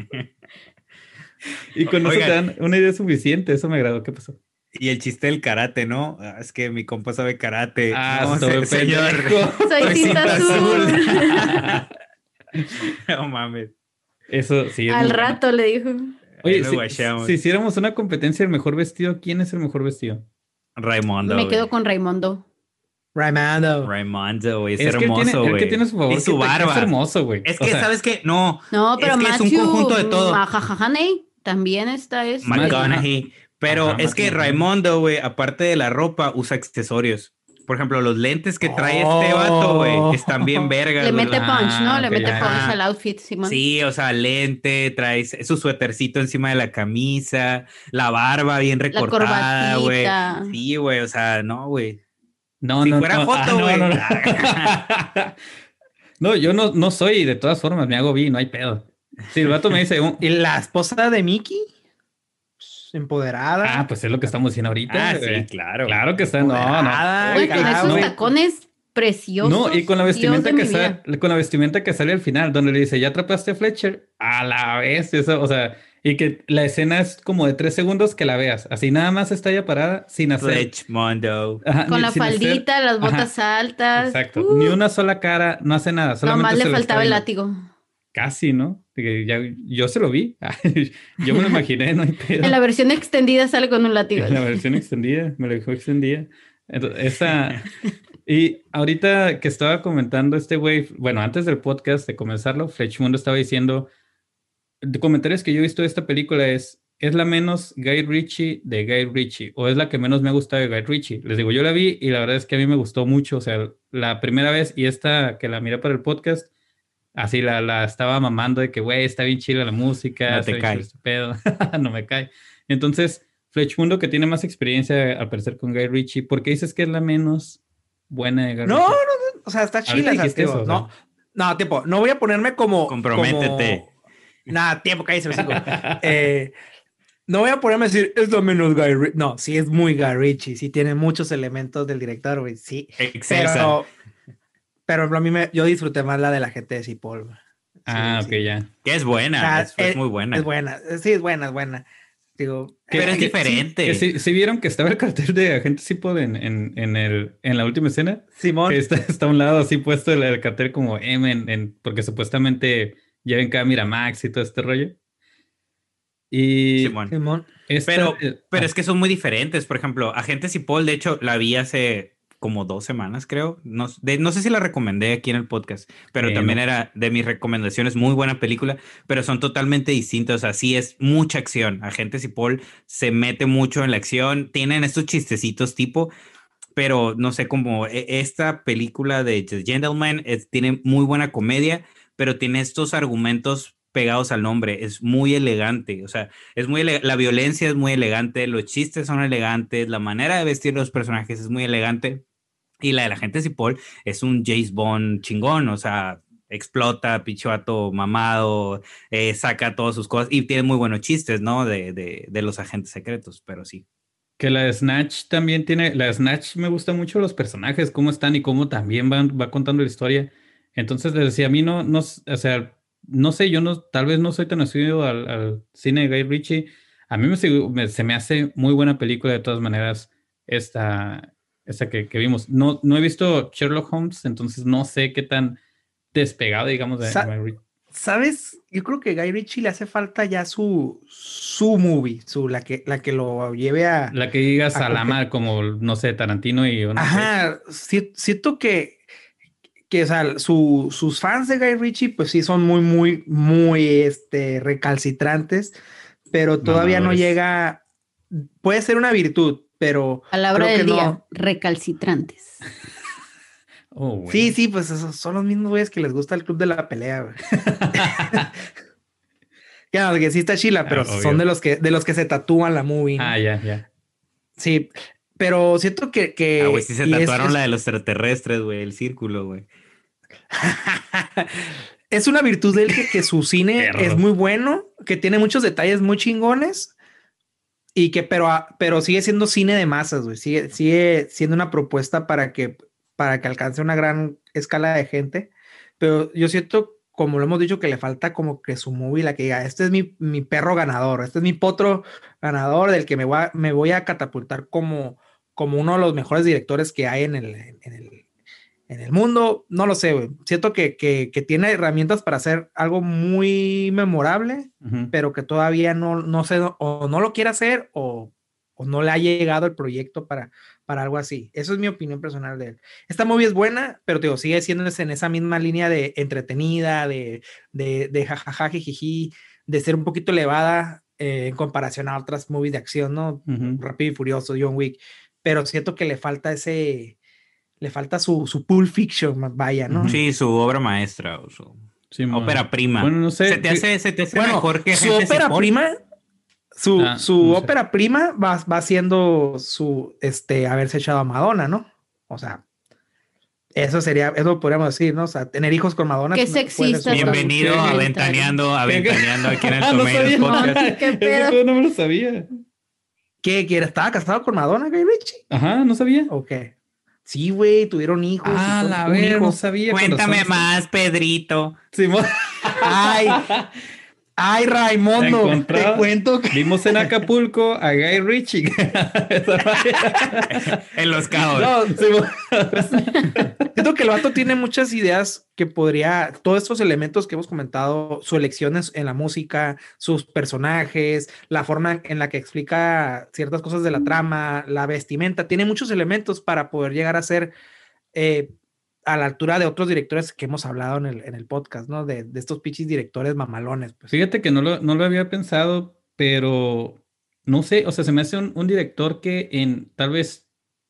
Y con eso te dan una idea suficiente, eso me agradó. ¿Qué pasó? Y el chiste del karate, ¿no? Es que mi compa sabe karate. No, estoy señor. Soy cinta azul. No mames. Eso sí. Al rato le dijo. Oye, si hiciéramos una competencia del mejor vestido, ¿quién es el mejor vestido? Raimundo. Me quedo con Raimundo. Raimundo, güey. Es hermoso, güey. El que tiene su favor. Y su barba. Es hermoso, güey. Es que, ¿sabes qué? No. No, pero es que Matthew, es un conjunto de todo. Mahahaney también está McConaughey. Pero es que Raimundo, güey, aparte de la ropa, usa accesorios. Por ejemplo, los lentes que trae este vato, güey, están bien vergas. Le mete punch, ¿no? Le mete ya. punch al outfit, Simón. Sí, o sea, lente, trae su suétercito encima de la camisa, la barba bien recortada, güey. Sí, güey, o sea, no, güey. Si fuera foto, güey. No, yo no soy, de todas formas, me hago bien, no hay pedo. Si el vato me dice... ¿Y la esposa de Mickey? Empoderada. Pues es lo que estamos diciendo ahorita. Sí, claro. Claro que está, no. Con esos tacones preciosos. No, y con la vestimenta con la vestimenta que sale al final, donde le dice, ¿ya atrapaste a Fletcher? A la vez, eso, o sea, y que la escena es como de 3 segundos que la veas, así nada más está ella parada sin hacer. Fletchmondo. Con la faldita, las botas altas. Exacto, ni una sola cara, no hace nada. Nomás le faltaba el látigo. Casi, ¿no? Yo se lo vi. Yo me lo imaginé, no hay pedo. En la versión extendida sale con un látigo. En la versión extendida, me lo dejó extendida. Entonces, y ahorita que estaba comentando este güey, bueno, antes del podcast de comenzarlo, Fletchmundo estaba diciendo, de comentarios que yo he visto de esta película es la menos Guy Ritchie de Guy Ritchie, o es la que menos me ha gustado de Guy Ritchie. Les digo, yo la vi y la verdad es que a mí me gustó mucho, o sea, la primera vez y esta que la miré para el podcast, así la estaba mamando de que, güey, está bien chila la música. No te cae. Pedo. No me cae. Entonces, Fletchmundo, que tiene más experiencia al parecer con Guy Ritchie, ¿por qué dices que es la menos buena de Guy Ritchie? No, o sea, está chila. Eso, no, tiempo, no voy a ponerme como... Comprométete. Nada, tiempo, cállese. No voy a ponerme a decir, es lo menos Guy Ritchie. No, sí es muy Guy Ritchie, sí tiene muchos elementos del director, güey, sí. Excelsa. Pero a mí yo disfruté más la de la gente de Cipoll. Ok, ya. Que es buena, es muy buena. Es buena, sí, es buena. Digo, pero es diferente. ¿Sí vieron que estaba el cartel de Agente Cipoll en la última escena? Simón. Que está a un lado así puesto el cartel como M, porque supuestamente lleven cada Miramax y todo este rollo. Y Simón. Pero es que son muy diferentes. Por ejemplo, Agente Cipoll, de hecho, la vi hace como 2 semanas, creo. No sé si la recomendé aquí en el podcast, pero también era de mis recomendaciones. Muy buena película, pero son totalmente distintas. O sea, sí es mucha acción. Agente Cipoll se mete mucho en la acción. Tienen estos chistecitos tipo, pero no sé, como esta película de The Gentleman tiene muy buena comedia, pero tiene estos argumentos pegados al nombre. Es muy elegante, o sea, la violencia es muy elegante, los chistes son elegantes, la manera de vestir los personajes es muy elegante, y la de la gente Cipoll es un James Bond chingón, o sea, explota, pichuato mamado, saca todas sus cosas, y tiene muy buenos chistes, ¿no? De los agentes secretos, pero sí. Que la de Snatch me gusta mucho los personajes, cómo están y cómo también va contando la historia. Entonces les decía, a mí no, o sea, no sé, yo no, tal vez no soy tan asiduo al cine de Guy Ritchie. A mí se me hace muy buena película de todas maneras esta que vimos. No he visto Sherlock Holmes, entonces no sé qué tan despegado, digamos, de Guy Ritchie. ¿Sabes? Yo creo que Guy Ritchie le hace falta ya su movie, la que lo lleve a... La que digas a la mar, como, no sé, Tarantino y... Ajá, siento que o sea, sus fans de Guy Ritchie, pues sí son muy recalcitrantes, pero todavía no llega... Puede ser una virtud, pero palabra creo del que día, no. recalcitrantes. Oh, bueno. Sí, pues esos son los mismos güeyes que les gusta el club de la pelea, güey. Ya, que sí está chila, pero son de los que se tatúan la movie, ¿no? Ya. Sí, pero siento que güey, sí se tatuaron la de los extraterrestres, güey, el círculo, güey. Es una virtud de él que su cine es muy bueno, que tiene muchos detalles muy chingones y que pero sigue siendo cine de masas, güey. Sigue siendo una propuesta para que alcance una gran escala de gente. Pero yo siento, como lo hemos dicho, que le falta como que su movie, la que diga, este es mi perro ganador, este es mi potro ganador del que me voy a catapultar como uno de los mejores directores que hay en el mundo. No lo sé, güey. Siento que tiene herramientas para hacer algo muy memorable, pero que todavía no sé, o no lo quiere hacer o no le ha llegado el proyecto para algo así. Eso es mi opinión personal de él. Esta movie es buena, pero te digo, sigue siendo en esa misma línea de entretenida, de jajaja, jijiji, de ser un poquito elevada en comparación a otras movies de acción, ¿no? Rápido y Furioso, John Wick, pero siento que le falta su Pulp Fiction, vaya, ¿no? Sí, su obra maestra o su ópera prima. Bueno, no sé. Se te hace mejor que su ópera prima. Su ópera prima va siendo haberse echado a Madonna, ¿no? O sea, eso podríamos decir, ¿no? O sea, tener hijos con Madonna. Qué sexista. Bienvenido a Ventaneando aquí en el Tomatoes Podcast. ¿Qué pedo? No me lo sabía. ¿Qué? ¿Estaba casado con Madonna, Guy Ritchie? Ajá, no sabía. Ok. Sí, güey, tuvieron hijos. No sabía. Cuéntame más, Pedrito. Simón. Ay, Raimundo, te cuento que... Vimos en Acapulco a Guy Ritchie. En Los Cabos. No, siento que el vato tiene muchas ideas que todos estos elementos que hemos comentado, sus elecciones en la música, sus personajes, la forma en la que explica ciertas cosas de la trama, la vestimenta, tiene muchos elementos para poder llegar a ser... a la altura de otros directores que hemos hablado en el podcast, ¿no? De estos pichis directores mamalones. Pues. Fíjate que no lo había pensado, pero no sé, o sea, se me hace un director que tal vez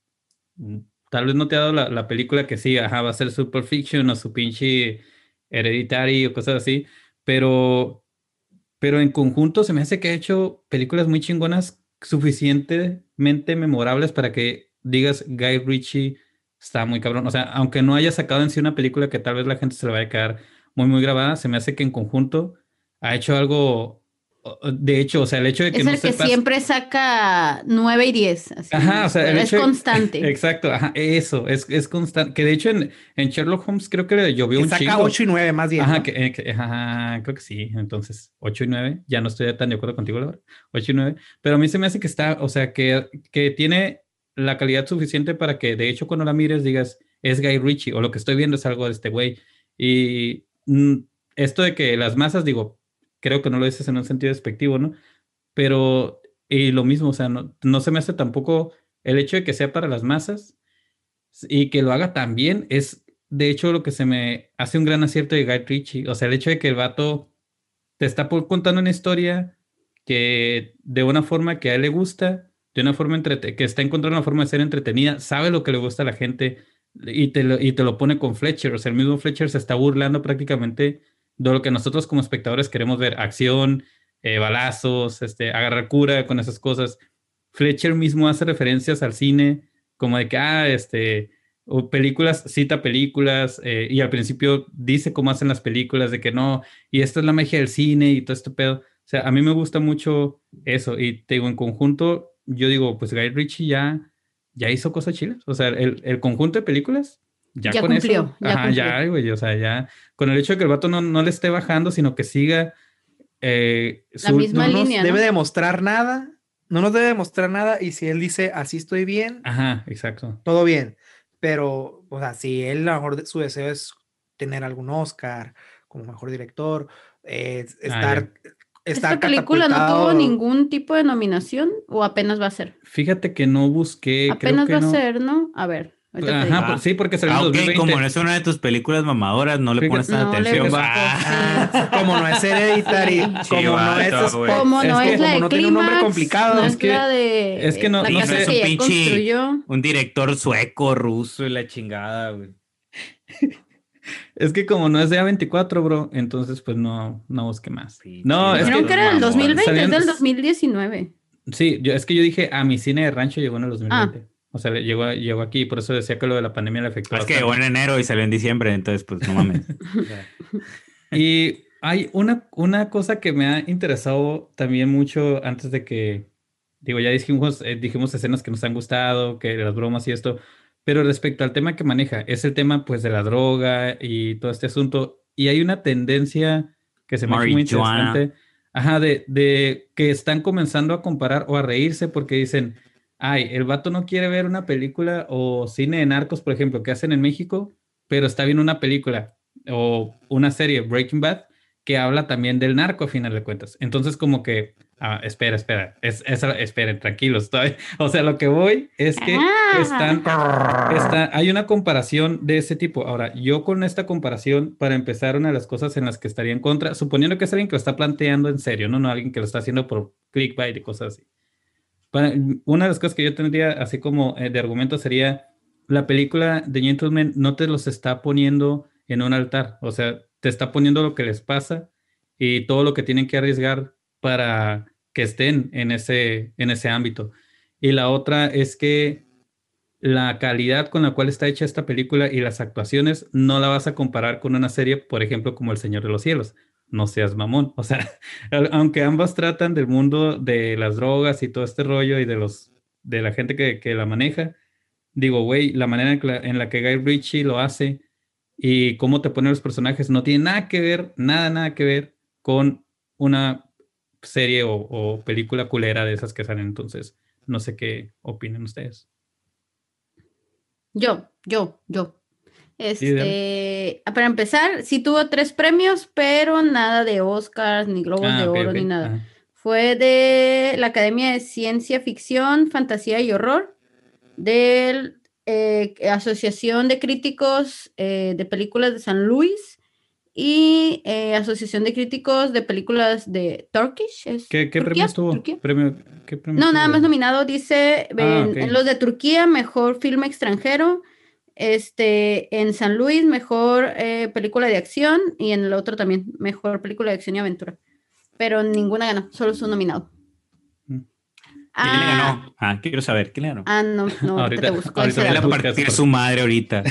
no te ha dado la película que sí, va a ser Super Fiction o su pinche Hereditary o cosas así, pero en conjunto se me hace que ha hecho películas muy chingonas, suficientemente memorables para que digas Guy Ritchie está muy cabrón. O sea, aunque no haya sacado en sí una película que tal vez la gente se le vaya a quedar muy grabada, se me hace que en conjunto ha hecho algo. De hecho, o sea, el hecho de que es no el que siempre saca 9 y 10. Así, ajá, o sea, es constante. Exacto, ajá, eso, es constante. Que de hecho en Sherlock Holmes creo que le llovió un chingo. Saca 8 y 9 más bien. Ajá, ¿no? Creo que sí. Entonces, 8 y 9, ya no estoy tan de acuerdo contigo, Laura. 8 y 9. Pero a mí se me hace que está, o sea, que tiene la calidad suficiente para que, de hecho, cuando la mires digas, es Guy Ritchie, o lo que estoy viendo es algo de este güey. Y esto de que las masas, digo, creo que no lo dices en un sentido despectivo, ¿no? Pero, y lo mismo, o sea, no se me hace tampoco el hecho de que sea para las masas y que lo haga tan bien, es de hecho lo que se me hace un gran acierto de Guy Ritchie. O sea, el hecho de que el vato te está contando una historia que de una forma que a él le gusta, de una forma que está encontrando una forma de ser entretenida, sabe lo que le gusta a la gente y te lo pone con Fletcher. O sea, el mismo Fletcher se está burlando prácticamente de lo que nosotros como espectadores queremos ver: acción, balazos, agarrar cura con esas cosas. Fletcher mismo hace referencias al cine como de que, o películas, cita películas, y al principio dice cómo hacen las películas, de que no, y esta es la magia del cine y todo este pedo. O sea, a mí me gusta mucho eso, y te digo, en conjunto, yo digo, pues Guy Ritchie ya hizo cosas chilas. O sea, el conjunto de películas Ya con cumplió, eso, ya ajá, cumplió. ya, güey, o sea, ya, con el hecho de que el vato no le esté bajando, sino que siga La misma No nos línea, debe ¿no? demostrar nada, no nos debe demostrar nada, y si él dice así estoy bien, Ajá, exacto. todo bien. Pero, o sea, si él a lo mejor su deseo es tener algún Oscar como mejor director, Ah, ya. ¿Esta estar película no tuvo catapultado. ningún tipo de nominación o apenas va a ser? Fíjate que no busqué, creo Apenas va que a no. ser, ¿no? A ver, ahorita te Ajá, digo. Ah, sí, porque salió en ok, como 2020. no es una de tus películas mamadoras, no le pones Fíjate, tanta No le atención, gustó, va. sí. Como no es Hereditary, Sí. como no es Chivato, güey. Como no Es es que- la como de no tiene un nombre Clímax, no complicado. es es la es que de no, la Sí, no casa es que un ya pinche, construyó. un director sueco, ruso y la chingada, güey. es que como no es de A24, bro, entonces pues no busqué más. No, Pinches es Dijeron que que vatos era del mamones. 2020, es salían, del 2019. sí, es que yo dije, a mi cine de rancho llegó en el Ah, 2020. O sea, llegó aquí, por eso decía que lo de la pandemia le afectó Es que llegó en bastante. enero y salió en diciembre, entonces pues no mames. O sea, Y hay una cosa que me ha interesado también mucho antes de que, digo, ya dijimos escenas que nos han gustado, que las bromas y esto, pero respecto al tema que maneja, es el tema pues de la droga y todo este asunto, y hay una tendencia que se me ha hecho muy marijuana. interesante, ajá, de que están comenzando a comparar o a reírse porque dicen, ay, el vato no quiere ver una película o cine de narcos, por ejemplo, que hacen en México, pero está viendo una película o una serie, Breaking Bad, que habla también del narco a final de cuentas. Entonces, como que, esperen, tranquilos, o sea, lo que voy es que hay una comparación de ese tipo. Ahora, yo con esta comparación, para empezar, una de las cosas en las que estaría en contra, suponiendo que es alguien que lo está planteando en serio, no alguien que lo está haciendo por clickbait y cosas así. Una de las cosas que yo tendría así como de argumento sería, la película de Gentleman no te los está poniendo en un altar, o sea, te está poniendo lo que les pasa y todo lo que tienen que arriesgar para que estén en ese ámbito. Y la otra es que la calidad con la cual está hecha esta película y las actuaciones no la vas a comparar con una serie, por ejemplo, como El Señor de los Cielos. No seas mamón. O sea, aunque ambas tratan del mundo de las drogas y todo este rollo y de la gente que la maneja, digo, güey, la manera en la que Guy Ritchie lo hace y cómo te ponen los personajes no tiene nada que ver, nada que ver con una serie o película culera de esas que salen. Entonces, no sé qué opinan ustedes. yo. Sí, dale. Para empezar, sí tuvo 3 premios, pero nada de Oscars, ni Globos Ah, de ok, Oro, ok. ni nada. Ajá. Fue de la Academia de Ciencia Ficción, Fantasía y Horror, de Asociación de Críticos de Películas de San Luis y Asociación de Críticos de Películas de Turkish, ¿es ¿Qué premio Turquía? estuvo? ¿Turquía? ¿Qué premio No, nada estuvo? más nominado, dice Ah, ok. en los de Turquía, mejor filme extranjero, en San Luis, mejor película de acción, y en el otro también, mejor película de acción y aventura. Pero ninguna ganó, solo su nominado. Mm. ¿Quién le Ah, ganó? Ah, quiero saber, ¿quién le ganó? no, ahorita te busco Ahorita ese Él lo a dato. buscas. partir su madre ahorita.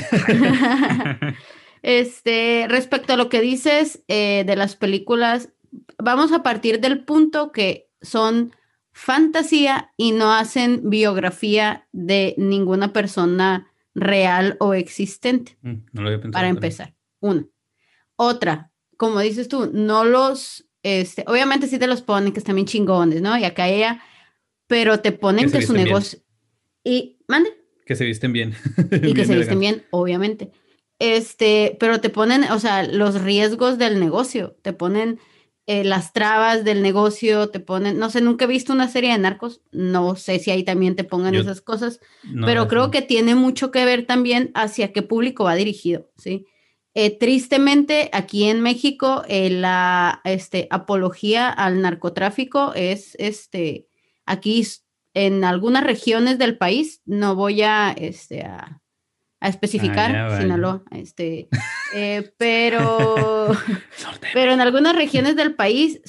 Respecto a lo que dices de las películas, vamos a partir del punto que son fantasía y no hacen biografía de ninguna persona real o existente, No lo había pensado para también. empezar. Una. Otra, como dices tú, no los, obviamente sí te los ponen que están bien chingones, ¿no? Y acá ella, pero te ponen Que se que su visten bien. negocio, y mande, Que se visten bien. y que Bien se visten elegantes. bien, obviamente. Pero te ponen, o sea, los riesgos del negocio, te ponen las trabas del negocio, te ponen, no sé, nunca he visto una serie de narcos, no sé si ahí también te pongan Yo, esas cosas, no, pero eso creo no. que tiene mucho que ver también hacia qué público va dirigido, ¿sí? Tristemente, aquí en México, la apología al narcotráfico es, aquí en algunas regiones del país, no voy a especificar, Ya, vaya. Sinaloa, pero, pero en algunas regiones del país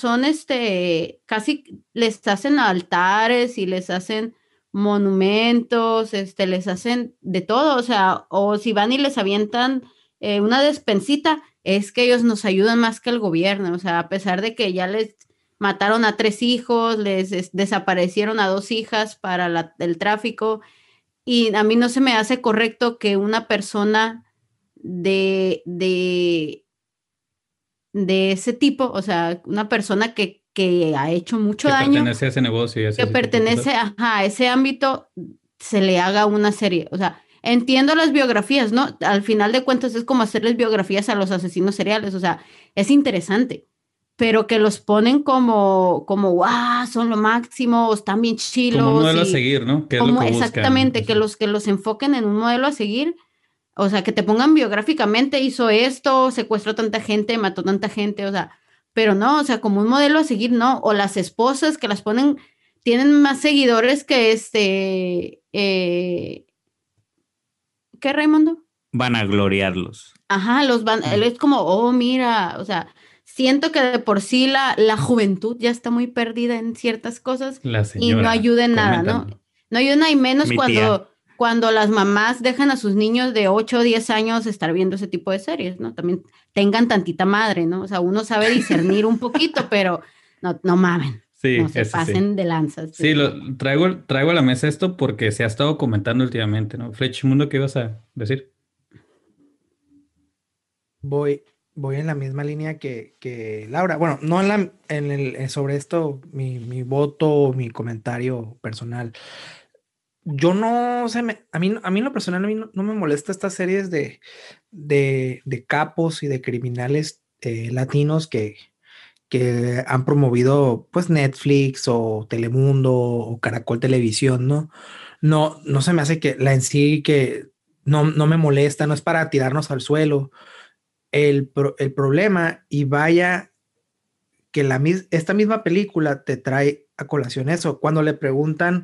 casi les hacen altares y les hacen monumentos, les hacen de todo, o sea, o si van y les avientan una despensita, es que ellos nos ayudan más que el gobierno, o sea, a pesar de que ya les mataron a 3 hijos, desaparecieron a 2 hijas para el tráfico, Y a mí no se me hace correcto que una persona de ese tipo, o sea, una persona que ha hecho mucho Que daño, pertenece a ese negocio y hace que ese tipo de pertenece cosas. a ese ámbito, se le haga una serie. O sea, entiendo las biografías, ¿no? Al final de cuentas es como hacerles biografías a los asesinos seriales, o sea, es interesante, pero que los ponen como, ¡guau! Son lo máximo, o están bien Como un chilos modelo a y seguir, ¿no? ¿Qué es lo como que buscan? exactamente, que los enfoquen en un modelo a seguir. O sea, que te pongan biográficamente, hizo esto, secuestró tanta gente, mató tanta gente, o sea, pero no, o sea, como un modelo a seguir, no. O las esposas que las ponen, tienen más seguidores que ¿qué, Raimundo? Van a gloriarlos. Ajá, él es como, oh, mira, o sea, siento que de por sí la juventud ya está muy perdida en ciertas cosas La y no señora ayuda en nada, ¿no? comentando. No ayuda en nada y menos Mi tía. cuando las mamás dejan a sus niños de 8 o 10 años estar viendo ese tipo de series, ¿no? También tengan tantita madre, ¿no? O sea, uno sabe discernir un poquito, pero no mamen, no Sí, se ese sí. pasen de lanzas, Sí, no. traigo a la mesa esto porque se ha estado comentando últimamente, ¿no? Mundo, ¿qué ibas a decir? Voy, voy en la misma línea que Laura. Bueno, no sobre esto, mi voto, mi comentario personal. Yo no sé, a mí en lo personal, a mí no me molesta estas series de capos y de criminales latinos que han promovido pues Netflix o Telemundo o Caracol Televisión, ¿no? No se me hace que la en sí que no me molesta, no es para tirarnos al suelo. El problema, y vaya que esta misma película te trae a colación eso, cuando le preguntan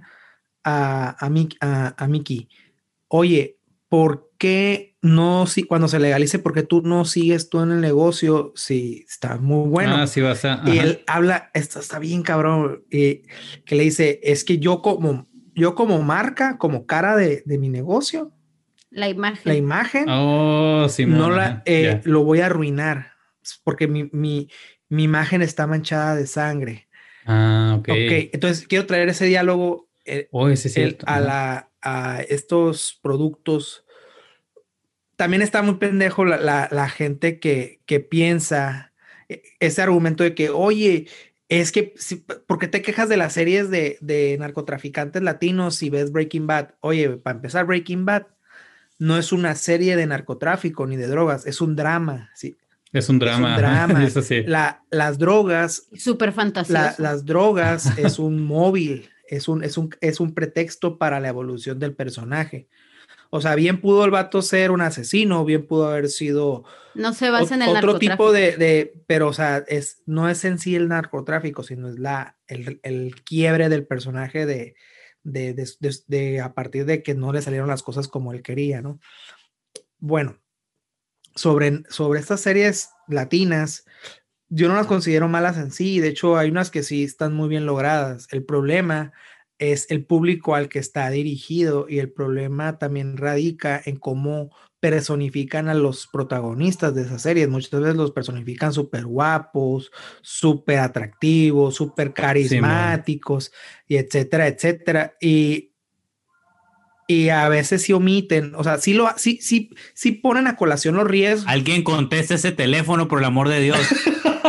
a Mickey, oye, ¿por qué no, si cuando se legalice, por qué tú no sigues tú en el negocio si está muy Ah, bueno? sí vas a... Y Ajá. él habla, esto está bien cabrón, que le dice, es que yo como marca, como cara de mi negocio, La la imagen. imagen, Oh, no Simón, ajá, ya. lo voy a arruinar porque mi imagen está manchada de sangre. Ah, ok. Ok, entonces quiero traer ese diálogo Oh, ese es cierto. Ajá. a estos productos. También está muy pendejo la gente que piensa ese argumento de que, oye, es que, ¿por qué te quejas de las series de narcotraficantes latinos si ves Breaking Bad? Oye, para empezar, Breaking Bad no es una serie de narcotráfico ni de drogas, es un drama, ¿sí? Es un Es un drama, ajá. drama. Eso sí. Las drogas, Súper fantasioso. las drogas es un móvil, es un pretexto para la evolución del personaje. O sea, bien pudo el vato ser un asesino, bien pudo haber sido No se basa en el otro tipo narcotráfico. pero o sea, no es en sí el narcotráfico, sino es el quiebre del personaje de a partir de que no le salieron las cosas como él quería, ¿no? Bueno, sobre estas series latinas, yo no las considero malas en sí, de hecho hay unas que sí están muy bien logradas. El problema es el público al que está dirigido y el problema también radica en cómo personifican a los protagonistas de esas series. Muchas veces los personifican súper guapos, súper atractivos, súper Simón. carismáticos y etcétera, etcétera. Y a veces sí omiten, o sea, sí ponen a colación los riesgos. Alguien conteste ese teléfono, por el amor de Dios.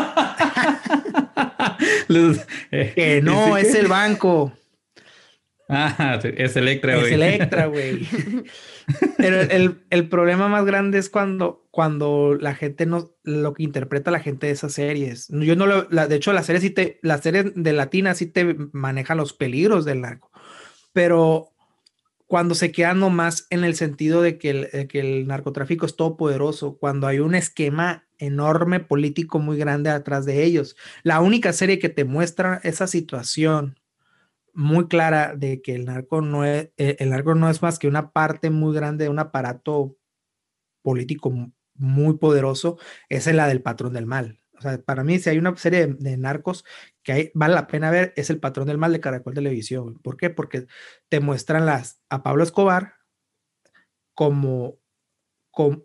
Los- Que ¿y no, sí es que? el banco. Ah, sí, es Electra, Es güey. Electra, güey. Pero el problema más grande es cuando la gente no, lo que interpreta la gente de esas series. Yo no de hecho, las series de Latina sí te manejan los peligros del narco, pero cuando se quedan nomás en el sentido de que el narcotráfico es todopoderoso, cuando hay un esquema enorme político muy grande atrás de ellos. La única serie que te muestra esa situación muy clara de que el narco no es más que una parte muy grande de un aparato político muy poderoso, esa es la del Patrón del Mal. O sea, para mí, si hay una serie de narcos que vale la pena ver, es el Patrón del Mal de Caracol Televisión. ¿Por qué? Porque te muestran a Pablo Escobar como, como,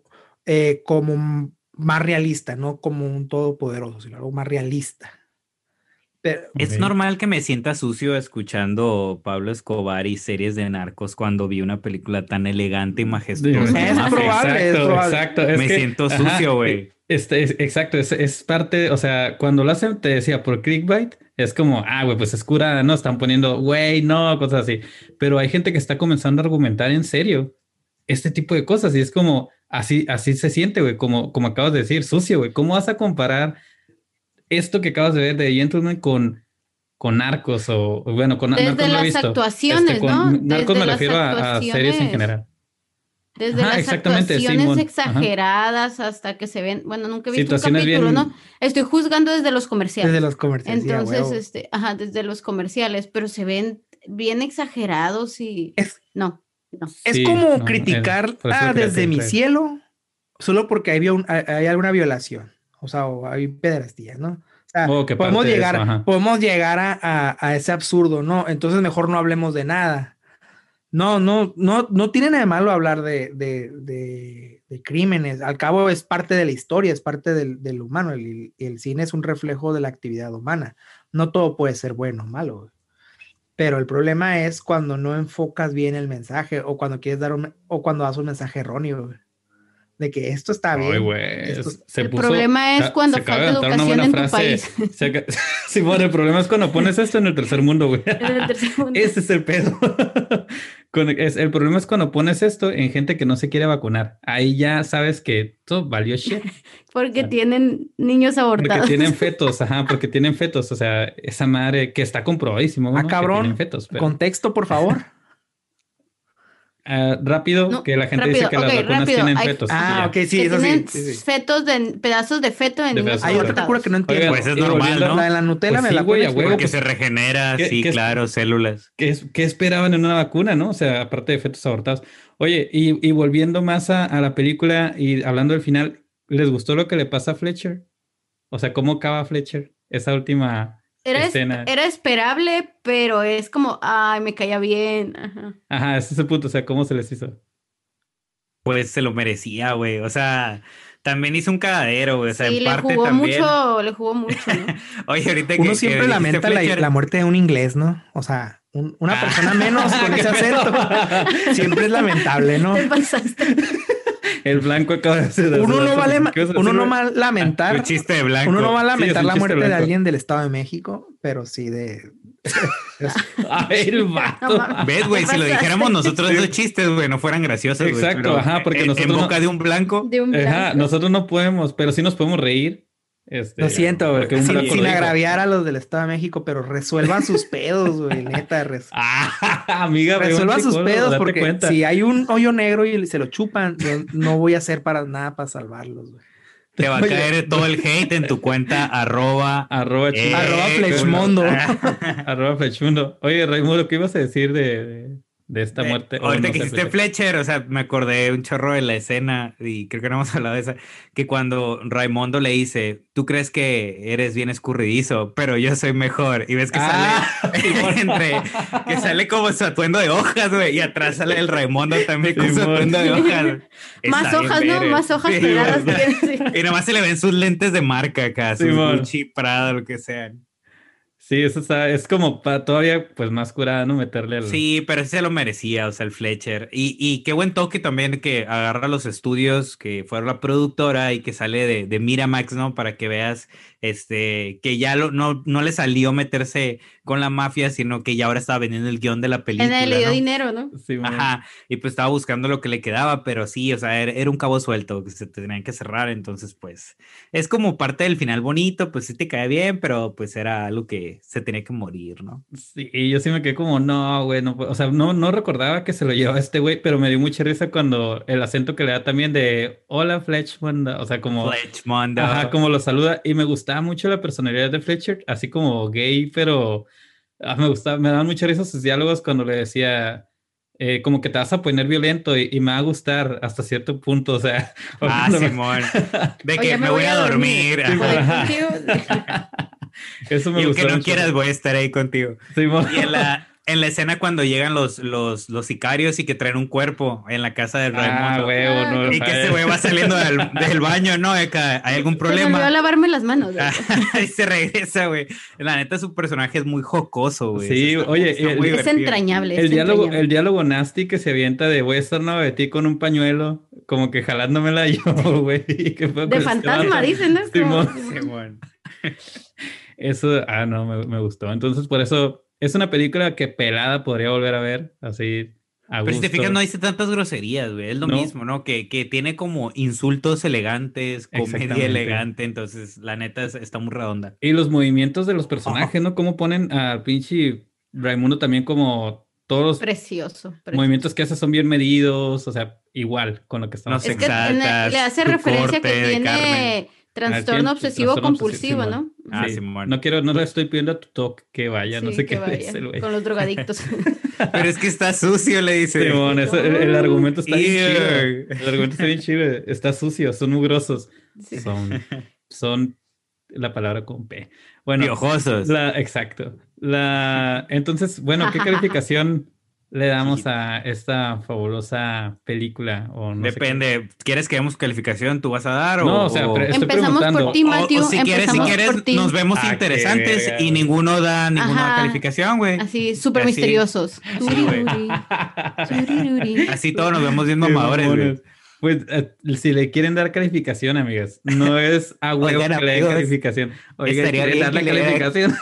como más realista, no como un todopoderoso, sino algo más realista. Pero Es Ok. normal que me sienta sucio escuchando Pablo Escobar y series de narcos cuando vi una película tan elegante y majestuosa. Es Mafia. probable, es probable. Exacto. Es Me que, siento ajá, sucio, güey. Exacto, es parte, o sea, cuando lo hacen, te decía, por clickbait, es como, güey, pues es curada, ¿no? Están poniendo, güey, no, cosas así. Pero hay gente que está comenzando a argumentar en serio este tipo de cosas y es como, así se siente, güey, como acabas de decir, sucio, güey. ¿Cómo vas a comparar esto que acabas de ver de Gentleman con Narcos o bueno, con Narcos Desde no lo he las visto. actuaciones, ¿no? Con Narcos Desde me las refiero a series en actuaciones. general. Desde Ajá, las exactamente, actuaciones Simón. Ajá. exageradas hasta que se ven, bueno, nunca he visto un Situaciones capítulo, ¿no? bien. Estoy juzgando desde los desde comerciales. los comerciales, sí, a Entonces, huevo. ajá, desde los comerciales, pero se ven bien exagerados y Es, no. es Sí, como no, criticar por eso lo quería desde mi traer. cielo, solo porque hay alguna violación, o sea, o hay pederastías, ¿no? O sea, Oh, que parte de eso, ajá. podemos llegar a ese absurdo, ¿no? Entonces mejor no hablemos de nada. No tiene nada de malo hablar de crímenes. Al cabo es parte de la historia, es parte del humano. El cine es un reflejo de la actividad humana. No todo puede ser bueno o malo, güey. Pero el problema es cuando no enfocas bien el mensaje o cuando quieres o cuando das un mensaje erróneo, güey, de que esto está Ay, bien, güey, esto se El puso, problema es cuando se acaba de falta levantar una educación buena en tu frase. país. Sí, bueno, el problema es cuando pones esto en el tercer mundo, güey. En el tercer mundo. Ese es el pedo. El problema es cuando pones esto en gente que no se quiere vacunar. Ahí ya sabes que todo valió shit. Porque Ah. tienen niños Porque abortados. tienen fetos, ajá, porque tienen fetos. O sea, esa madre que está comprobadísimo, ¿no? Que tienen cabrón, fetos, pero contexto, por favor. rápido, No, que la gente rápido, dice que las ok, vacunas rápido. tienen Hay fetos. y Ah, ya. ok, sí, que eso tienen sí. fetos pedazos de feto en De niños pedazos Hay de otra feto. cura que no entiendo. Pues es y normal, volviendo- ¿no? La de la Nutella Pues me sí, la güey, pones, a huevo, Porque pues, se regenera, ¿qué- sí, qué es- claro, células. ¿Qué esperaban en una vacuna, no? O sea, aparte de fetos abortados. Oye, y volviendo más a la película y hablando del final, ¿les gustó lo que le pasa a Fletcher? O sea, ¿cómo acaba Fletcher? Esa última escena. Era esperable, pero es como, ay, me caía bien. Ajá. Ajá, ese es el punto. O sea, ¿cómo se les hizo? Pues se lo merecía, güey. O sea, también hizo un cagadero, güey. O sea, Sí, en parte también. le jugó mucho, ¿no? Oye, ahorita Uno que siempre dijiste lamenta Fletcher, la muerte de un inglés, ¿no? O sea, una persona menos con ese acento siempre es lamentable, ¿no? Te pasaste. El blanco acaba de hacer. Uno no va a ¿Qué vas a decir, uno no güey? va a lamentar, un chiste de blanco. uno no va a Sí, es lamentar un la chiste muerte de blanco. alguien del Estado de México, pero sí de... Ay, el vato. No mames. ¿Ves, güey? Te Si lo pasaste. dijéramos nosotros, esos chistes, güey, no fueran graciosos, güey. Exacto, pero ajá, porque en nosotros boca no- de un blanco. De un Ajá, blanco. nosotros no podemos, pero sí nos podemos reír. Lo siento, güey. porque un Sin, blanco sin lo dijo. agraviar a los del Estado de México, pero resuelvan sus pedos, güey, neta. Amiga, ve un Resuelvan sus psicólogo, pedos date porque cuenta. si hay un hoyo negro y se lo chupan, yo no voy a hacer para nada para salvarlos, güey. Te va a Oye, caer todo el hate en tu cuenta Arroba chido. Arroba Flechmondo. Arroba Flechmundo. Oye, Raimundo, ¿qué ibas a decir de esta muerte? O Ahorita no que sé, hiciste Fletcher, o sea, me acordé un chorro de la escena y creo que no hemos hablado de esa, que cuando Raimundo le dice, tú crees que eres bien escurridizo, pero yo soy mejor. Y ves que sale que sale como su atuendo de hojas, güey, y atrás sale el Raimundo también con su Simón. atuendo de hojas. Más Está bien hojas, ¿no? verga. Más hojas Sí, pegadas. güey. Sí. Y nomás se le ven sus lentes de marca acá, sus Simón. Gucci, Prada, lo que sean. Sí, eso está, es como para todavía, pues más curada, ¿no? Meterle al. Sí, pero ese se lo merecía, o sea, el Fletcher. Y qué buen toque también que agarra los estudios que fueron la productora y que sale de Miramax, ¿no? Para que veas que ya no le salió meterse con la mafia, sino que ya ahora estaba vendiendo el guión de la película, Le dio ¿no? dinero, ¿no? Simón. Ajá, y pues estaba buscando lo que le quedaba, pero sí, o sea, era un cabo suelto que se tenían que cerrar, entonces pues es como parte del final bonito, pues sí te cae bien, pero pues era algo que se tenía que morir, ¿no? Sí, y yo sí me quedé como, no, güey, no, o sea, no recordaba que se lo llevaba este güey, pero me dio mucha risa cuando el acento que le da también de hola Fletchman, o sea, como, Fletchmondo. ajá, como lo saluda, y me gustaba mucho la personalidad de Fletcher, así como gay, pero me daban mucha risa sus diálogos cuando le decía, como que te vas a poner violento y me va a gustar hasta cierto punto, o sea, o Ah, cuando me- Simón. De Oye, que me voy a dormir. Sí, Ajá. ajá. Contigo. Eso me Y gustó aunque no mucho. quieras, voy a estar ahí contigo. Simón. Y en la escena cuando llegan los sicarios y que traen un cuerpo en la casa del Raimundo. Huevo, no. Y que ese güey va saliendo del baño, ¿no? De que hay algún Se me problema. olvidó lavarme las manos. Y se regresa, güey. La neta, su personaje es muy jocoso, güey. Sí, oye, Es entrañable. el diálogo nasty que se avienta de voy a estar nueva de ti con un pañuelo, como que jalándomela yo, güey. De fantasma, dicen, ¿no? Simón. Eso, no, me gustó. Entonces, por eso, es una película que pelada podría volver a ver, así, a gusto. Pero si te fijas, no dice tantas groserías, güey. Es lo mismo, ¿no? Que tiene como insultos elegantes, comedia elegante. Entonces, la neta, está muy redonda. Y los movimientos de los personajes, ¿no? Cómo ponen a pinche Raimundo también como todos los precioso. movimientos que hace son bien medidos, o sea, igual con lo que estamos Es que le hace referencia que tiene trastorno obsesivo compulsivo, ¿no? Sí. No le estoy pidiendo a tu toque que vaya, no sé qué vaya, es el güey. con los drogadictos. Pero es que está sucio, le dice. Simón, el argumento está bien chido. El argumento está bien chido. Está sucio, son mugrosos. Sí. Son la palabra con P. Bueno, piojosos. Exacto. Entonces, bueno, ¿qué calificación le damos a esta fabulosa película? O no Depende. ¿Quieres que demos calificación? ¿Tú vas a dar? No, o sea, estoy empezamos preguntando. Por ti, Matthew. O si quieres, nos vemos interesantes y ninguno da ninguna calificación, güey. Así, súper misteriosos. Así todos nos vemos bien mamadores, güey. Pues si le quieren dar calificación, amigas, no es a huevo que le den calificación. Oigan, ¿quieren darle calificación?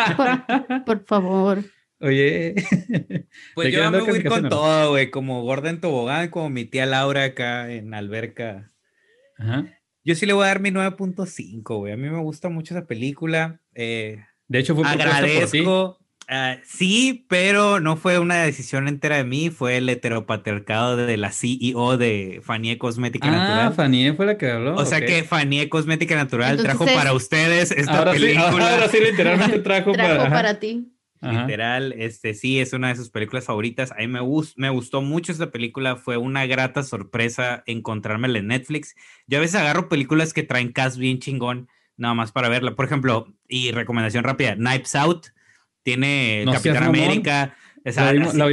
Por favor. Oye. Pues yo me voy a ir con todo, güey. Como Gordon Tobogán, como mi tía Laura acá en Alberca. Ajá. Yo sí le voy a dar mi 9.5, güey. A mí me gusta mucho esa película. De hecho, fue agradezco. Sí, pero no fue una decisión entera de mí. Fue el heteropatriarcado de la CEO de Fanie Cosmética Natural. Fanie fue la que habló. O sea que Fanie Cosmética Natural trajo para ustedes esta película. Ahora sí, literalmente trajo para ti. Literal, sí, es una de sus películas favoritas. A mí me gustó mucho esta película. Fue una grata sorpresa encontrármela en Netflix. Yo a veces agarro películas que traen cast bien chingón, nada más para verla. Por ejemplo, y recomendación rápida, Knives Out. Tiene Capitán América. Esa era una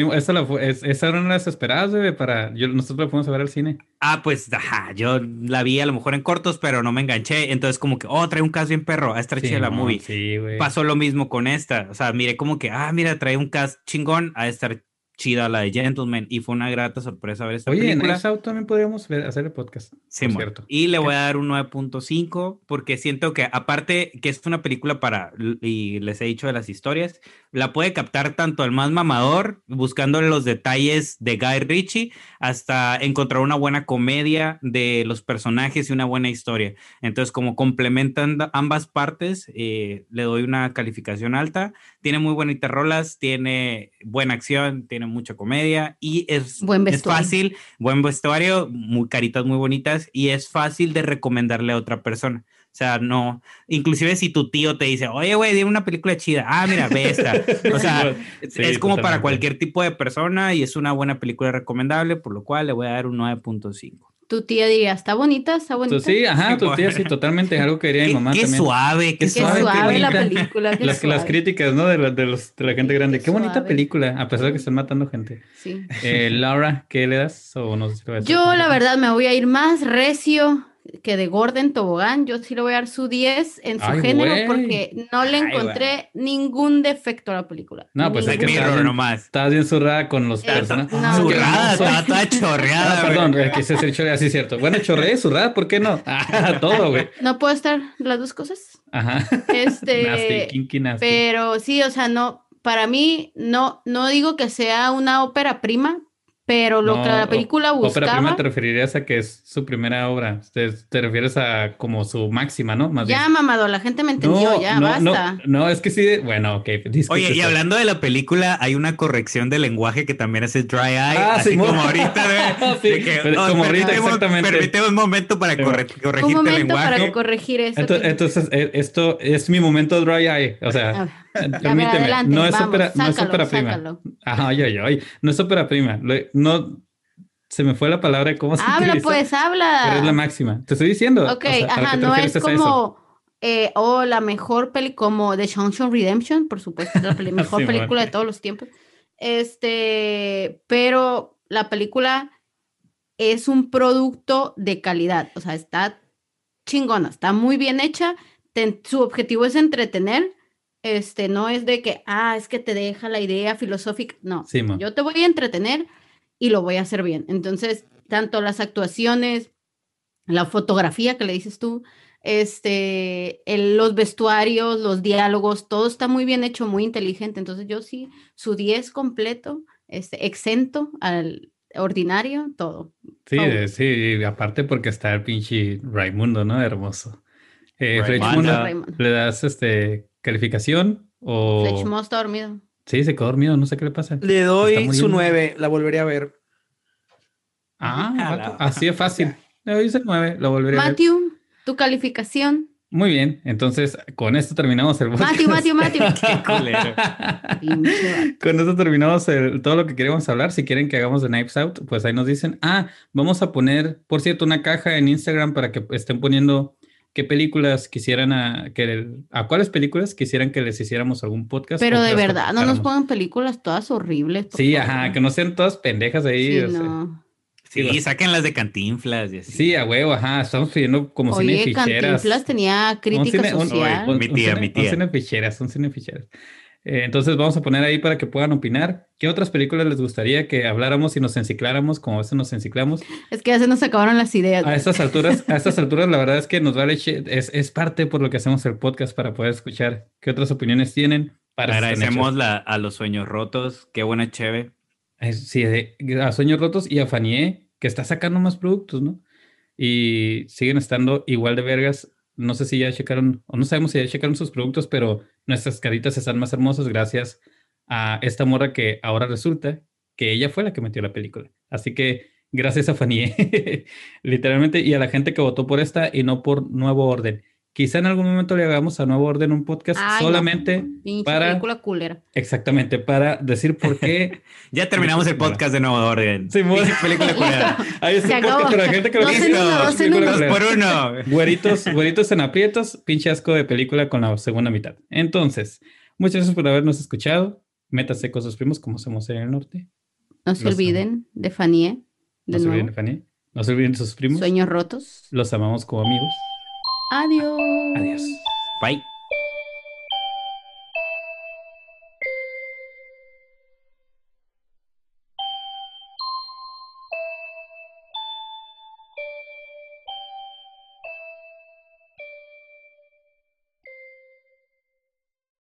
de las esperadas, güey, nosotros la fuimos a ver al cine. Pues, yo la vi a lo mejor en cortos, pero no me enganché. Entonces, como que, trae un cast bien perro, a estar chida la movie. Sí, güey. Pasó lo mismo con esta. O sea, miré como que, mira, trae un cast chingón, a estar chida la de Gentleman. Y fue una grata sorpresa ver esta película. Oye, en Knives Out también podríamos hacer el podcast. Sí, cierto. Y le voy a dar un 9.5 porque siento que, aparte que es una película y les he dicho de las historias, la puede captar tanto el más mamador, buscándole los detalles de Guy Ritchie, hasta encontrar una buena comedia de los personajes y una buena historia. Entonces, como complementan ambas partes, le doy una calificación alta. Tiene muy bonitas rolas, tiene buena acción, tiene mucha comedia y es fácil, buen vestuario, caritas muy bonitas y es fácil de recomendarle a otra persona. O sea, no, inclusive si tu tío te dice, oye, güey, dime una película chida. Mira, ve esta. O sea, es como para cualquier tipo de persona y es una buena película recomendable, por lo cual le voy a dar un 9.5. Tu tía diría, ¿está bonita? ¿Está bonita? Sí, tu tía sí, totalmente. Es algo que diría mi mamá también. Qué suave la película. Las críticas, ¿no? De la gente grande. Qué bonita película, a pesar de que están matando gente. Sí. Laura, ¿qué le das? O no sé si lo vas a Yo, la verdad, me voy a ir más recio que de Gordon Tobogán. Yo sí le voy a dar su 10 en su género, porque no le encontré ningún defecto a la película. No, pues es que estás bien zurrada con los personajes. Zurrada, estaba toda chorreada. Perdón, quise ser chorreada, sí es cierto. Bueno, chorreada y zurrada, ¿por qué no? Todo, güey. No puedo estar las dos cosas. Ajá. Nasty, kinky nasty. Pero sí, o sea, no, para mí, no digo que sea una ópera prima, pero lo que la película buscaba... Ópera prima te referirías a que es su primera obra. Te refieres a como su máxima, ¿no? Más ya, bien. mamado, la gente me entendió, basta. No, es que sí, bueno, ok. Oye, y hablando de la película, hay una corrección de lenguaje que también hace Dry Eye, así como ahorita, como ahorita, exactamente. Permíteme un momento para corregirte el lenguaje. Un momento para corregir eso. Entonces, esto es mi momento Dry Eye, o sea... Permíteme, adelante, no es ópera prima. Sácalo. Ay, no es ópera prima. No, se me fue la palabra. ¿Cómo se habla, utiliza? pues, habla. Pero es la máxima. Te estoy diciendo. Ok, no es como la mejor peli como The Shawshank Redemption, por supuesto, la mejor película de todos los tiempos. pero la película es un producto de calidad, o sea, está chingona, está muy bien hecha, su objetivo es entretener, no es de que, es que te deja la idea filosófica, no, Sí, mo. yo te voy a entretener y lo voy a hacer bien. Entonces, tanto las actuaciones, la fotografía que le dices tú, los vestuarios, los diálogos, todo está muy bien hecho, muy inteligente. Entonces yo sí, su 10 completo, exento al ordinario, todo. Sí, Fabuloso. sí, y aparte porque está el pinche Raimundo, ¿no? Hermoso. Raimundo. Fleischmundo, ¿le das calificación Fletch o...? Moss está dormido. Sí, se quedó dormido, no sé qué le pasa. Le Está doy su muriendo. 9, la volvería a ver. Vato, así es fácil. Le doy ese 9, lo volvería a ver. Matthew, tu calificación. Muy bien, entonces con esto terminamos el podcast. Matthew. Qué culero. Pinche vato. Con esto terminamos todo lo que queríamos hablar. Si quieren que hagamos de Knives Out, pues ahí nos dicen. Vamos a poner, por cierto, una caja en Instagram para que estén poniendo qué películas quisieran a cuáles películas quisieran que les hiciéramos algún podcast. Pero o de que las verdad, no nos comentáramos. pongan películas todas horribles. Por Sí, favor. que no sean todas pendejas ahí. Sí, o sea. no. Sí, saquen las de Cantinflas y así. Sí, a huevo, estamos pidiendo como cine Oye, ficheras. Cantinflas tenía crítica social. Mi tía. Un cine ficheras, un cine ficheras. Entonces vamos a poner ahí para que puedan opinar. ¿Qué otras películas les gustaría que habláramos y nos encicláramos como a veces nos enciclamos? Es que ya se nos acabaron las ideas. A estas alturas, la verdad es que nos vale es parte por lo que hacemos el podcast para poder escuchar qué otras opiniones tienen. Para Agradecemos a los sueños rotos. Qué buena cheve. Sí, a Sueños Rotos y a Fanié, que está sacando más productos, ¿no? Y siguen estando igual de vergas. No sé si ya checaron, o no sabemos si ya checaron sus productos, pero nuestras caritas están más hermosas gracias a esta morra que ahora resulta que ella fue la que metió la película. Así que gracias a Fanié, literalmente, y a la gente que votó por esta y no por Nuevo Orden. Quizá en algún momento le hagamos a Nuevo Orden un podcast solamente Pinche para... película culera. Exactamente, para decir por qué... Ya terminamos el podcast de Nuevo Orden. Sí, Pinche película culera. Ahí está el podcast para la gente que lo Dos en quiso. uno, dos en Película uno. Dos culera. por uno. Güeritos en aprietos, pinche asco de película con la segunda mitad. Entonces, muchas gracias por habernos escuchado. Métase con sus primos como somos en el norte. No se Los olviden de Fanie. No se olviden de Fanny. No se olviden de sus primos. Sueños rotos. Los amamos como amigos. Adiós. Adiós. Bye.